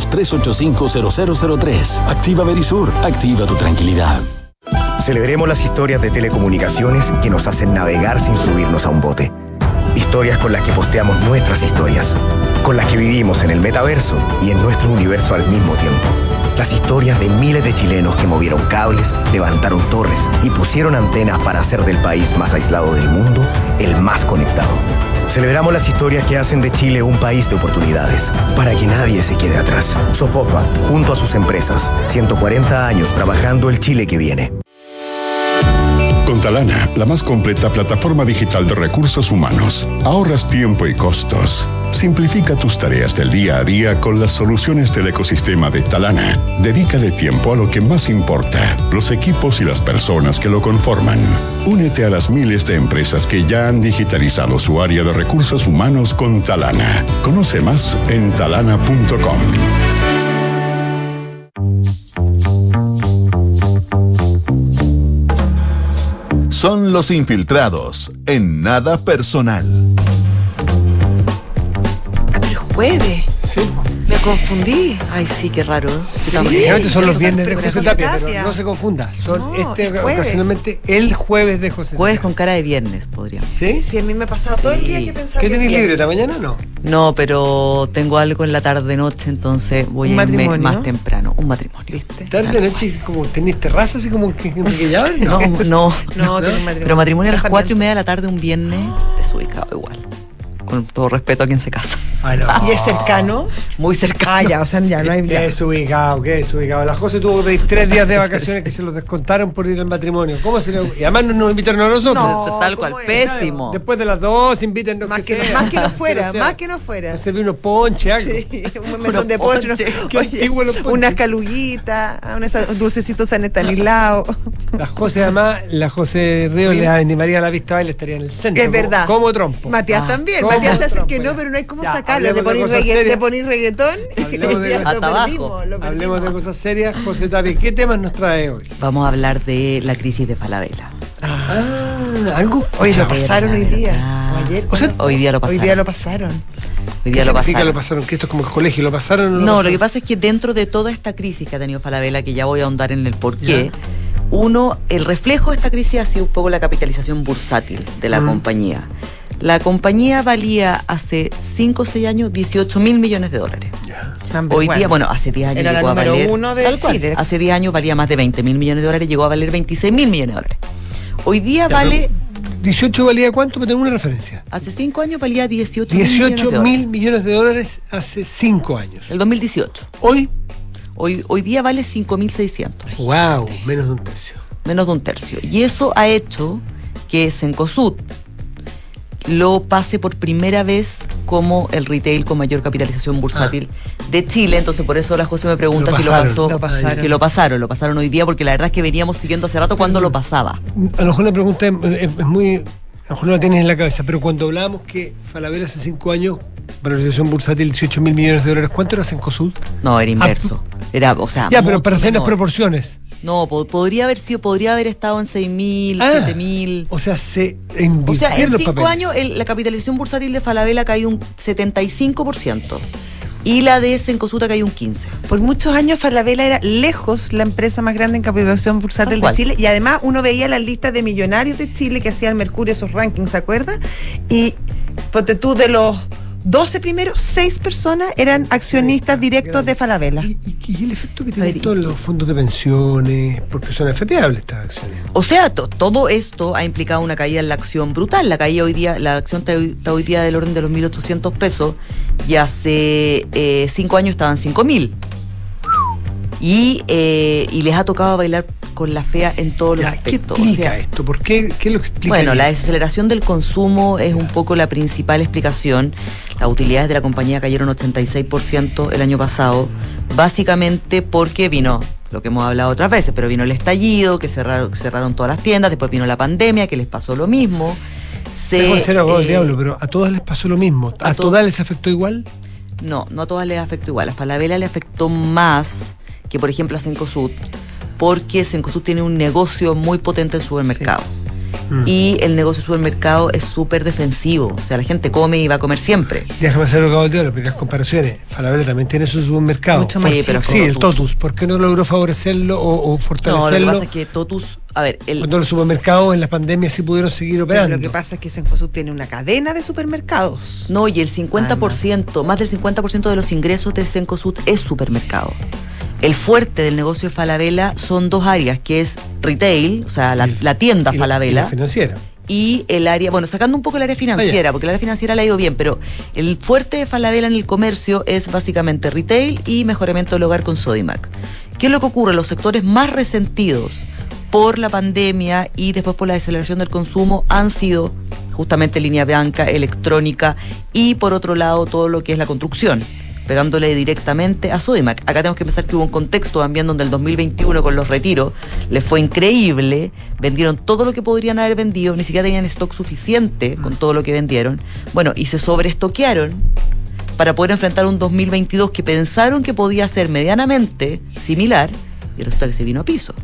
600-385-0003. Activa Verisur. Activa tu tranquilidad. Celebremos las historias de telecomunicaciones que nos hacen navegar sin subirnos a un bote. Historias con las que posteamos nuestras historias, con las que vivimos en el metaverso y en nuestro universo al mismo tiempo. Las historias de miles de chilenos que movieron cables, levantaron torres y pusieron antenas para hacer del país más aislado del mundo el más conectado. Celebramos las historias que hacen de Chile un país de oportunidades, para que nadie se quede atrás. Sofofa, junto a sus empresas, 140 años trabajando el Chile que viene. Con Talana, la más completa plataforma digital de recursos humanos, ahorras tiempo y costos. Simplifica tus tareas del día a día con las soluciones del ecosistema de Talana. Dedícale tiempo a lo que más importa, los equipos y las personas que lo conforman. Únete a las miles de empresas que ya han digitalizado su área de recursos humanos con Talana. Conoce más en talana.com. Son los infiltrados en Nada Personal. Pero jueves. Sí. Me confundí. Ay, sí, qué raro. Sí, son los viernes de José Tapia, pero no se confunda. Son ocasionalmente el jueves de José Tapia. Jueves con cara de viernes, podríamos. ¿Sí? Sí, a mí me ha pasado todo el día que pensaba. ¿Qué tenés libre esta mañana? No, pero tengo algo en la tarde-noche, entonces voy a irme más temprano. Un matrimonio. ¿Viste? ¿Tarde-noche? ¿Como tenés terraza así como que llaman? No, tengo un matrimonio. Pero matrimonio a las 4:30 de la tarde un viernes, desubicado igual. Con todo respeto a quien se casa. ¿Y es cercano? Muy cercano. Ya, o sea, ya no hay. ¿Qué es ubicado? La José tuvo que pedir 3 días de vacaciones que se los descontaron por ir al matrimonio. ¿Cómo se le.? Y además no nos invitaron a nosotros. No, tal cual, pésimo. Después de las 2, invítennos más que no fuera. Se unos ponches, algo. Sí, un mesón de ponche. Unas caluguitas, unos dulcecitos San Estanislao. La José, además, Ríos le animaría a la pista baile, estaría en el centro. Es verdad. Como trompo. Matías también. Matías hace que no, pero no hay cómo sacarlo. Te ponís reggaetón y ya lo perdimos. Hablemos de cosas serias. José Tapia, ¿qué temas nos trae hoy? Vamos a hablar de la crisis de Falabella. ¿Algo? Hoy lo pasaron hoy día. Ayer. Hoy día lo pasaron. Hoy día lo pasaron. ¿Qué significa lo pasaron? ¿Que esto es como el colegio? ¿Lo pasaron? No, lo que pasa es que dentro de toda esta crisis que ha tenido Falabella, que ya voy a ahondar en el porqué, el reflejo de esta crisis ha sido un poco la capitalización bursátil de la compañía. La compañía valía hace 5 o 6 años 18.000 millones de dólares. Hoy día, hace 10 años era llegó a valer. Era la número 1 de Chile. Hace 10 años valía más de 20.000 millones de dólares, llegó a valer 26.000 millones de dólares. Hoy día vale. ¿18 valía cuánto? Para tener una referencia. Hace 5 años valía 18.000 millones de dólares hace 5 años. El 2018. Hoy día vale 5.600. ¡Wow! Menos de un tercio. Menos de un tercio. Y eso ha hecho que Cencosud lo pase por primera vez como el retail con mayor capitalización bursátil de Chile. Entonces, por eso la José me pregunta si lo pasaron hoy día, porque la verdad es que veníamos siguiendo hace rato cuando lo pasaba. A lo mejor la pregunta es muy... A lo mejor no la tienes en la cabeza, pero cuando hablábamos que Falabella hace 5 años, valorización bursátil 18.000 millones de dólares, ¿cuánto era Cencosud? No, era inverso. Era, o sea, ya, pero para hacer las proporciones. No, podría haber estado en 6.000, 7.000. O sea, se invirtieron. O sea, en 5 papeles. años la capitalización bursátil de Falabella cayó un 75%. Y la de Cencosud cayó un 15%. Por muchos años Falabella era lejos la empresa más grande en capitalización bursátil de Chile, y además uno veía las listas de millonarios de Chile que hacía el Mercurio, esos rankings, ¿se acuerdas? Y ponte tú, de los 12 primeros, 6 personas eran accionistas directos de Falabella. ¿Y el efecto que tienen todos los fondos de pensiones? Porque son FPables estas acciones. O sea, todo esto ha implicado una caída en la acción brutal. La acción está hoy día del orden de los 1.800 pesos y hace 5 años estaban 5.000. Y les ha tocado bailar con la fea en todos los aspectos. ¿Qué explica esto? ¿Por qué lo explica? Bueno, la desaceleración del consumo es un poco la principal explicación. Las utilidades de la compañía cayeron 86% el año pasado, básicamente porque vino, lo que hemos hablado otras veces, pero vino el estallido, que cerraron todas las tiendas, después vino la pandemia, que les pasó lo mismo. Ser abogado del diablo, pero a todas les pasó lo mismo. ¿A todas les afectó igual? No a todas les afectó igual. A Falabella le afectó más que, por ejemplo, a Cencosud, porque Cencosud tiene un negocio muy potente en supermercado. Sí. Y el negocio de supermercado es súper defensivo. O sea, la gente come y va a comer siempre. Déjame hacer abogado del diablo, porque las comparaciones. Falabella también tiene su supermercado. Mucho más el Totus. ¿Por qué no logró favorecerlo o fortalecerlo? No, lo que pasa es que Totus... Cuando los supermercados en la pandemia sí pudieron seguir operando. Pero lo que pasa es que Cencosud tiene una cadena de supermercados. No, y el 50%, más del 50% de los ingresos de Cencosud es supermercado. El fuerte del negocio de Falabella son 2 áreas, que es retail, o sea, la tienda Falabella. Y la financiera. Y el área, bueno, sacando un poco el área financiera, porque el área financiera le ha ido bien, pero el fuerte de Falabella en el comercio es básicamente retail y mejoramiento del hogar con Sodimac. ¿Qué es lo que ocurre? Los sectores más resentidos por la pandemia y después por la desaceleración del consumo han sido justamente línea blanca, electrónica y por otro lado todo lo que es la construcción, pegándole directamente a Sodimac. Acá tenemos que pensar que hubo un contexto también donde el 2021 con los retiros les fue increíble, vendieron todo lo que podrían haber vendido, ni siquiera tenían stock suficiente con todo lo que vendieron, bueno, y se sobreestoquearon para poder enfrentar un 2022 que pensaron que podía ser medianamente similar y resulta que se vino a piso.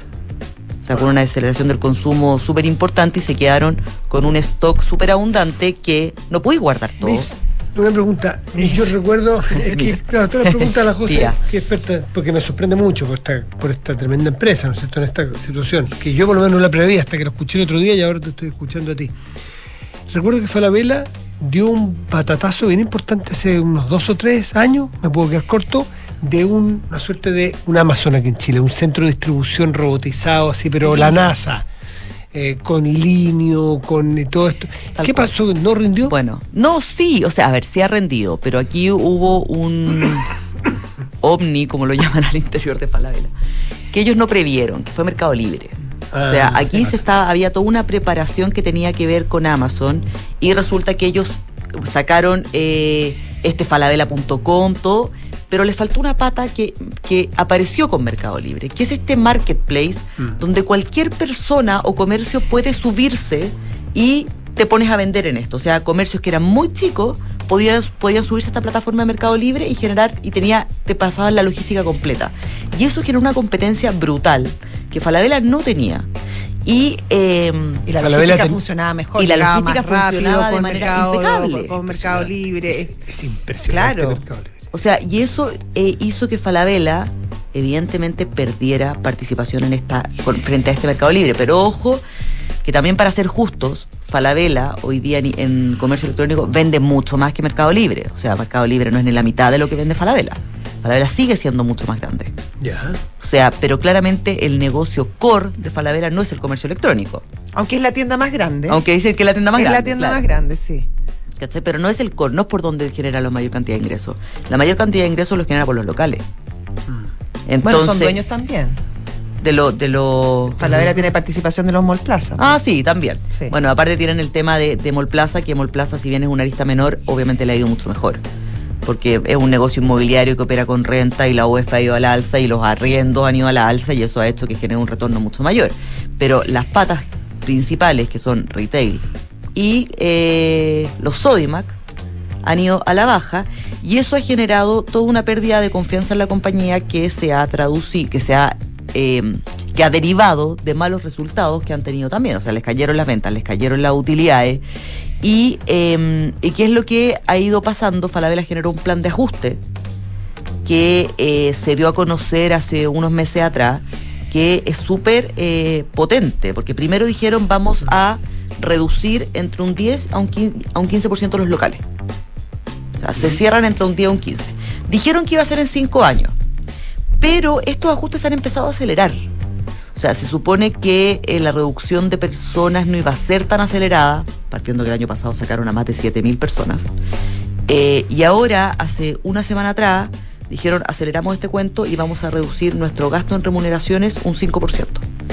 O sea, con una desaceleración del consumo súper importante y se quedaron con un stock súper abundante que no pude guardar todo. Una pregunta, yo recuerdo, claro, toda la pregunta a la José, que es experta, porque me sorprende mucho por esta tremenda empresa, ¿no es cierto?, en esta situación, que yo por lo menos no la preví hasta que lo escuché el otro día y ahora te estoy escuchando a ti. Recuerdo que Falabella dio un patatazo bien importante hace unos 2 o 3 años, me puedo quedar corto, de una suerte de un Amazon aquí en Chile, un centro de distribución robotizado así, pero la NASA. Con Linio, con todo esto. ¿Qué pasó? ¿No rindió? Bueno, no, sí, o sea, a ver, sí ha rendido, pero aquí hubo un ovni, como lo llaman al interior de Falabella, que ellos no previeron, que fue Mercado Libre. O sea, aquí había toda una preparación que tenía que ver con Amazon y resulta que ellos sacaron falabella.com, todo, pero les faltó una pata que apareció con Mercado Libre, que es este marketplace donde cualquier persona o comercio puede subirse y te pones a vender en esto. O sea, comercios que eran muy chicos podían subirse a esta plataforma de Mercado Libre y te pasaban la logística completa. Y eso generó una competencia brutal que Falabella no tenía. Y la logística funcionaba mejor, y la logística más rápido, funcionaba de manera impecable. Con Mercado Libre. Es impresionante. Claro. Mercado Libre. O sea, y eso hizo que Falabella evidentemente perdiera participación frente a este Mercado Libre. Pero ojo, que también para ser justos, Falabella hoy día en comercio electrónico vende mucho más que Mercado Libre. O sea, Mercado Libre no es ni la mitad de lo que vende Falabella. Falabella sigue siendo mucho más grande. Ya. O sea, pero claramente el negocio core de Falabella no es el comercio electrónico. Aunque es la tienda más grande. Aunque dicen que es la tienda más grande. Es la tienda más grande, sí. ¿Cachai? Pero no es el core, no es por donde genera la mayor cantidad de ingresos. La mayor cantidad de ingresos los genera por los locales. Entonces, bueno, son dueños también. Falabella tiene participación de los Mall Plaza. Ah, sí, también. Sí. Bueno, aparte tienen el tema de Mall Plaza, que Mall Plaza, si bien es una arista menor, obviamente le ha ido mucho mejor. Porque es un negocio inmobiliario que opera con renta y la UEF ha ido a la alza y los arriendos han ido a la alza y eso ha hecho que genere un retorno mucho mayor. Pero las patas principales, que son retail y los Sodimac, han ido a la baja y eso ha generado toda una pérdida de confianza en la compañía que ha derivado de malos resultados que han tenido también. O sea, les cayeron las ventas, les cayeron las utilidades. ¿Y qué es lo que ha ido pasando? Falabella generó un plan de ajuste que se dio a conocer hace unos meses atrás, que es súper potente, porque primero dijeron vamos a reducir entre un 10 a un 15% los locales. O sea, se cierran entre un 10 a un 15. Dijeron que iba a ser en 5 años, pero estos ajustes han empezado a acelerar. O sea, se supone que la reducción de personas no iba a ser tan acelerada, partiendo que el año pasado sacaron a más de 7.000 personas. Y ahora, hace una semana atrás, dijeron, aceleramos este cuento y vamos a reducir nuestro gasto en remuneraciones un 5%.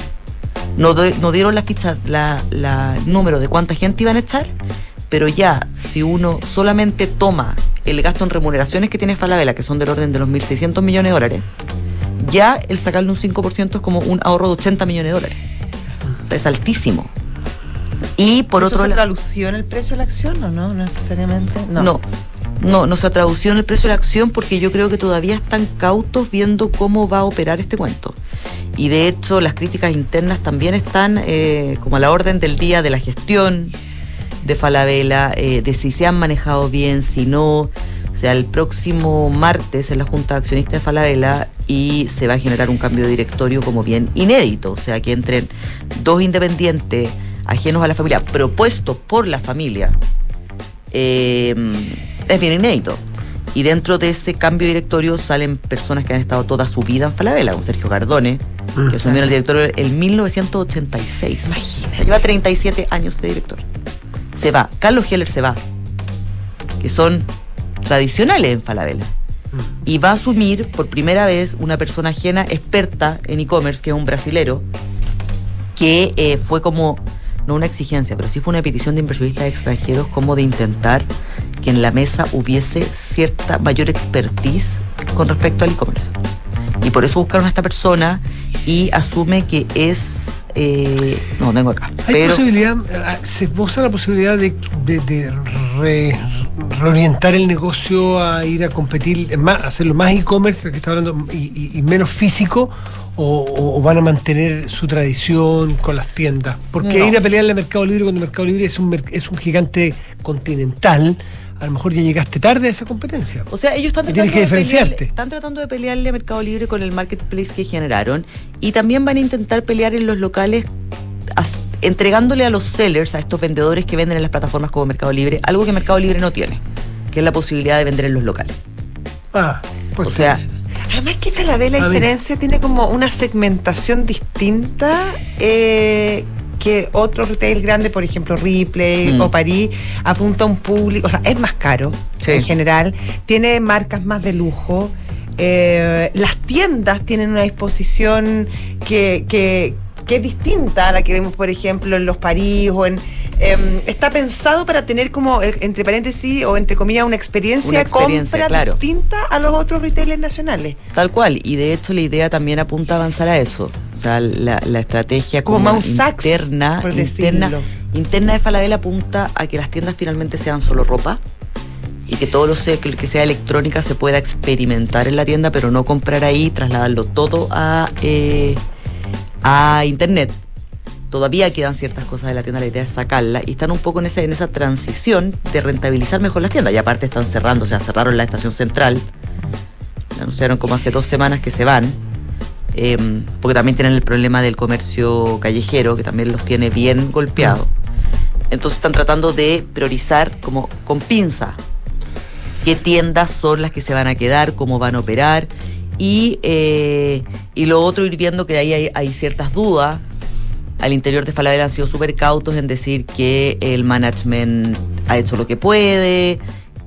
No dieron la ficha, la número de cuánta gente iban a echar, pero ya, si uno solamente toma el gasto en remuneraciones que tiene Falabella, que son del orden de los 1.600 millones de dólares, ya el sacarle un 5% es como un ahorro de 80 millones de dólares. O sea, es altísimo. Y por otro lado, ¿se tradució en el precio de la acción o no? No necesariamente. No se ha traducido en el precio de la acción porque yo creo que todavía están cautos viendo cómo va a operar este cuento. Y de hecho, las críticas internas también están como a la orden del día de la gestión de Falabella, de si se han manejado bien, si no. O sea, el próximo martes en la Junta de Accionistas de Falabella y se va a generar un cambio de directorio como bien inédito. O sea, que entren 2 independientes ajenos a la familia, propuestos por la familia, es bien inédito. Y dentro de ese cambio de directorio salen personas que han estado toda su vida en Falabella, como Sergio Cardone, que asumió el directorio en 1986. Imagínate. Lleva 37 años de director. Se va. Carlos Heller se va. Que son tradicionales en Falabella. Y va a asumir por primera vez una persona ajena, experta en e-commerce, que es un brasilero, que fue como, no una exigencia, pero sí fue una petición de inversionistas extranjeros como de intentar que en la mesa hubiese cierta mayor expertise con respecto al e-commerce. Y por eso buscaron a esta persona y asume que es... no, tengo acá. ¿Hay posibilidad, se usa la posibilidad de reorientar el negocio a ir a competir, hacerlo más e-commerce, que está hablando, y menos físico, o van a mantener su tradición con las tiendas? Porque ir a pelearle al Mercado Libre cuando el Mercado Libre es un gigante continental, a lo mejor ya llegaste tarde a esa competencia. O sea, ellos tienes que diferenciarte. Están tratando de pelearle a Mercado Libre con el marketplace que generaron y también van a intentar pelear en los locales entregándole a los sellers, a estos vendedores que venden en las plataformas como Mercado Libre, algo que Mercado Libre no tiene, que es la posibilidad de vender en los locales. Pues o sea... Además que Falabella, la diferencia, tiene como una segmentación distinta que otros retail grandes, por ejemplo Ripley o París, apunta a un público, o sea, es más caro en general, tiene marcas más de lujo, las tiendas tienen una disposición que es distinta a la que vemos, por ejemplo, en los París o en... está pensado para tener como, entre paréntesis o entre comillas, una experiencia compra distinta a los otros retailers nacionales. Tal cual, y de hecho la idea también apunta a avanzar a eso. O sea, la estrategia como interna de Falabella apunta a que las tiendas finalmente sean solo ropa y que todo lo que sea electrónica se pueda experimentar en la tienda, pero no comprar ahí, trasladarlo todo a internet. Todavía quedan ciertas cosas de la tienda, la idea es sacarla y están un poco en esa transición de rentabilizar mejor las tiendas. Y aparte están cerrando, o sea, cerraron la estación central, anunciaron como hace 2 semanas que se van, porque también tienen el problema del comercio callejero, que también los tiene bien golpeados. Entonces están tratando de priorizar como con pinza qué tiendas son las que se van a quedar, cómo van a operar, y lo otro, ir viendo que ahí hay ciertas dudas. Al interior de Falabella han sido súper cautos en decir que el management ha hecho lo que puede,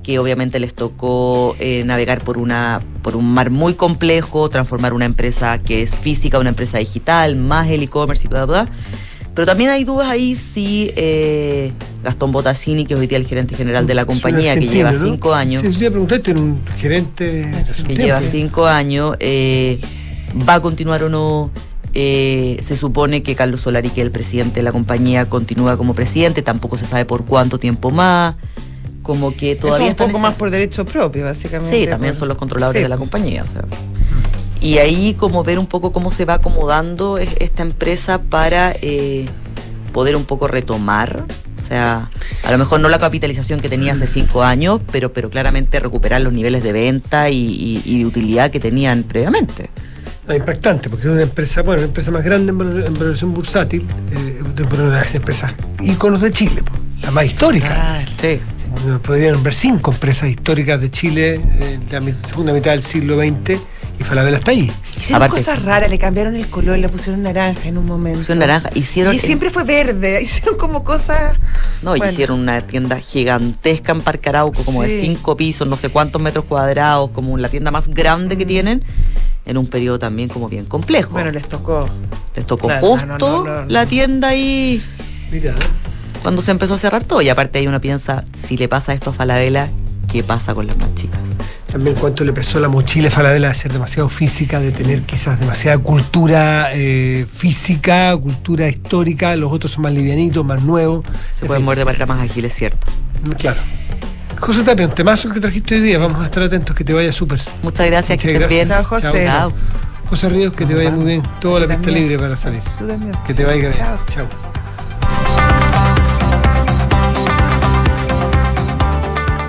que obviamente les tocó navegar por un mar muy complejo, transformar una empresa que es física, una empresa digital, más el e-commerce y bla, bla, bla. Pero también hay dudas ahí si Gastón Bottazzini, que es hoy día el gerente general de la compañía, que lleva 5 años. Sí, yo te pregunté, tiene un gerente que lleva 5 años, va a continuar o no. Se supone que Carlos Solari, que es el presidente de la compañía, continúa como presidente, tampoco se sabe por cuánto tiempo más. Como que todavía es un poco más por derecho propio, básicamente. Sí, también son los controladores de la compañía, o sea. Y ahí como ver un poco cómo se va acomodando esta empresa para poder un poco retomar, o sea, a lo mejor no la capitalización que tenía hace 5 años, pero claramente recuperar los niveles de venta y de utilidad que tenían previamente. Impactante, porque es una empresa, una empresa más grande en valoración bursátil, una de las empresas íconos de Chile, la más histórica. Claro. Sí. Podrían nombrar 5 empresas históricas de Chile de la segunda mitad del siglo XX, y Falabella está ahí. Hicieron cosas raras, le cambiaron el color, le pusieron naranja en un momento. Pusieron naranja, y siempre fue verde, hicieron como cosas... No, hicieron una tienda gigantesca en Parque Arauco, como de 5 pisos, no sé cuántos metros cuadrados, como la tienda más grande que tienen, en un periodo también como bien complejo. Bueno, les tocó justo la tienda ahí. Mira, cuando se empezó a cerrar todo, y aparte ahí uno piensa, si le pasa esto a Falabella, ¿qué pasa con las más chicas? También cuánto le pesó la mochila a Falabella de ser demasiado física, de tener quizás demasiada cultura física, cultura histórica. Los otros son más livianitos, más nuevos. Se pueden mover de manera más ágil, es cierto. Claro. José Tapia, un temazo que trajiste hoy día. Vamos a estar atentos, que te vaya súper. Muchas gracias, que estés bien. Chao, José. Chao. José Ríos, que te vaya muy bien. Toda la pista libre para salir. Tú también. Que te vaya bien. Chao.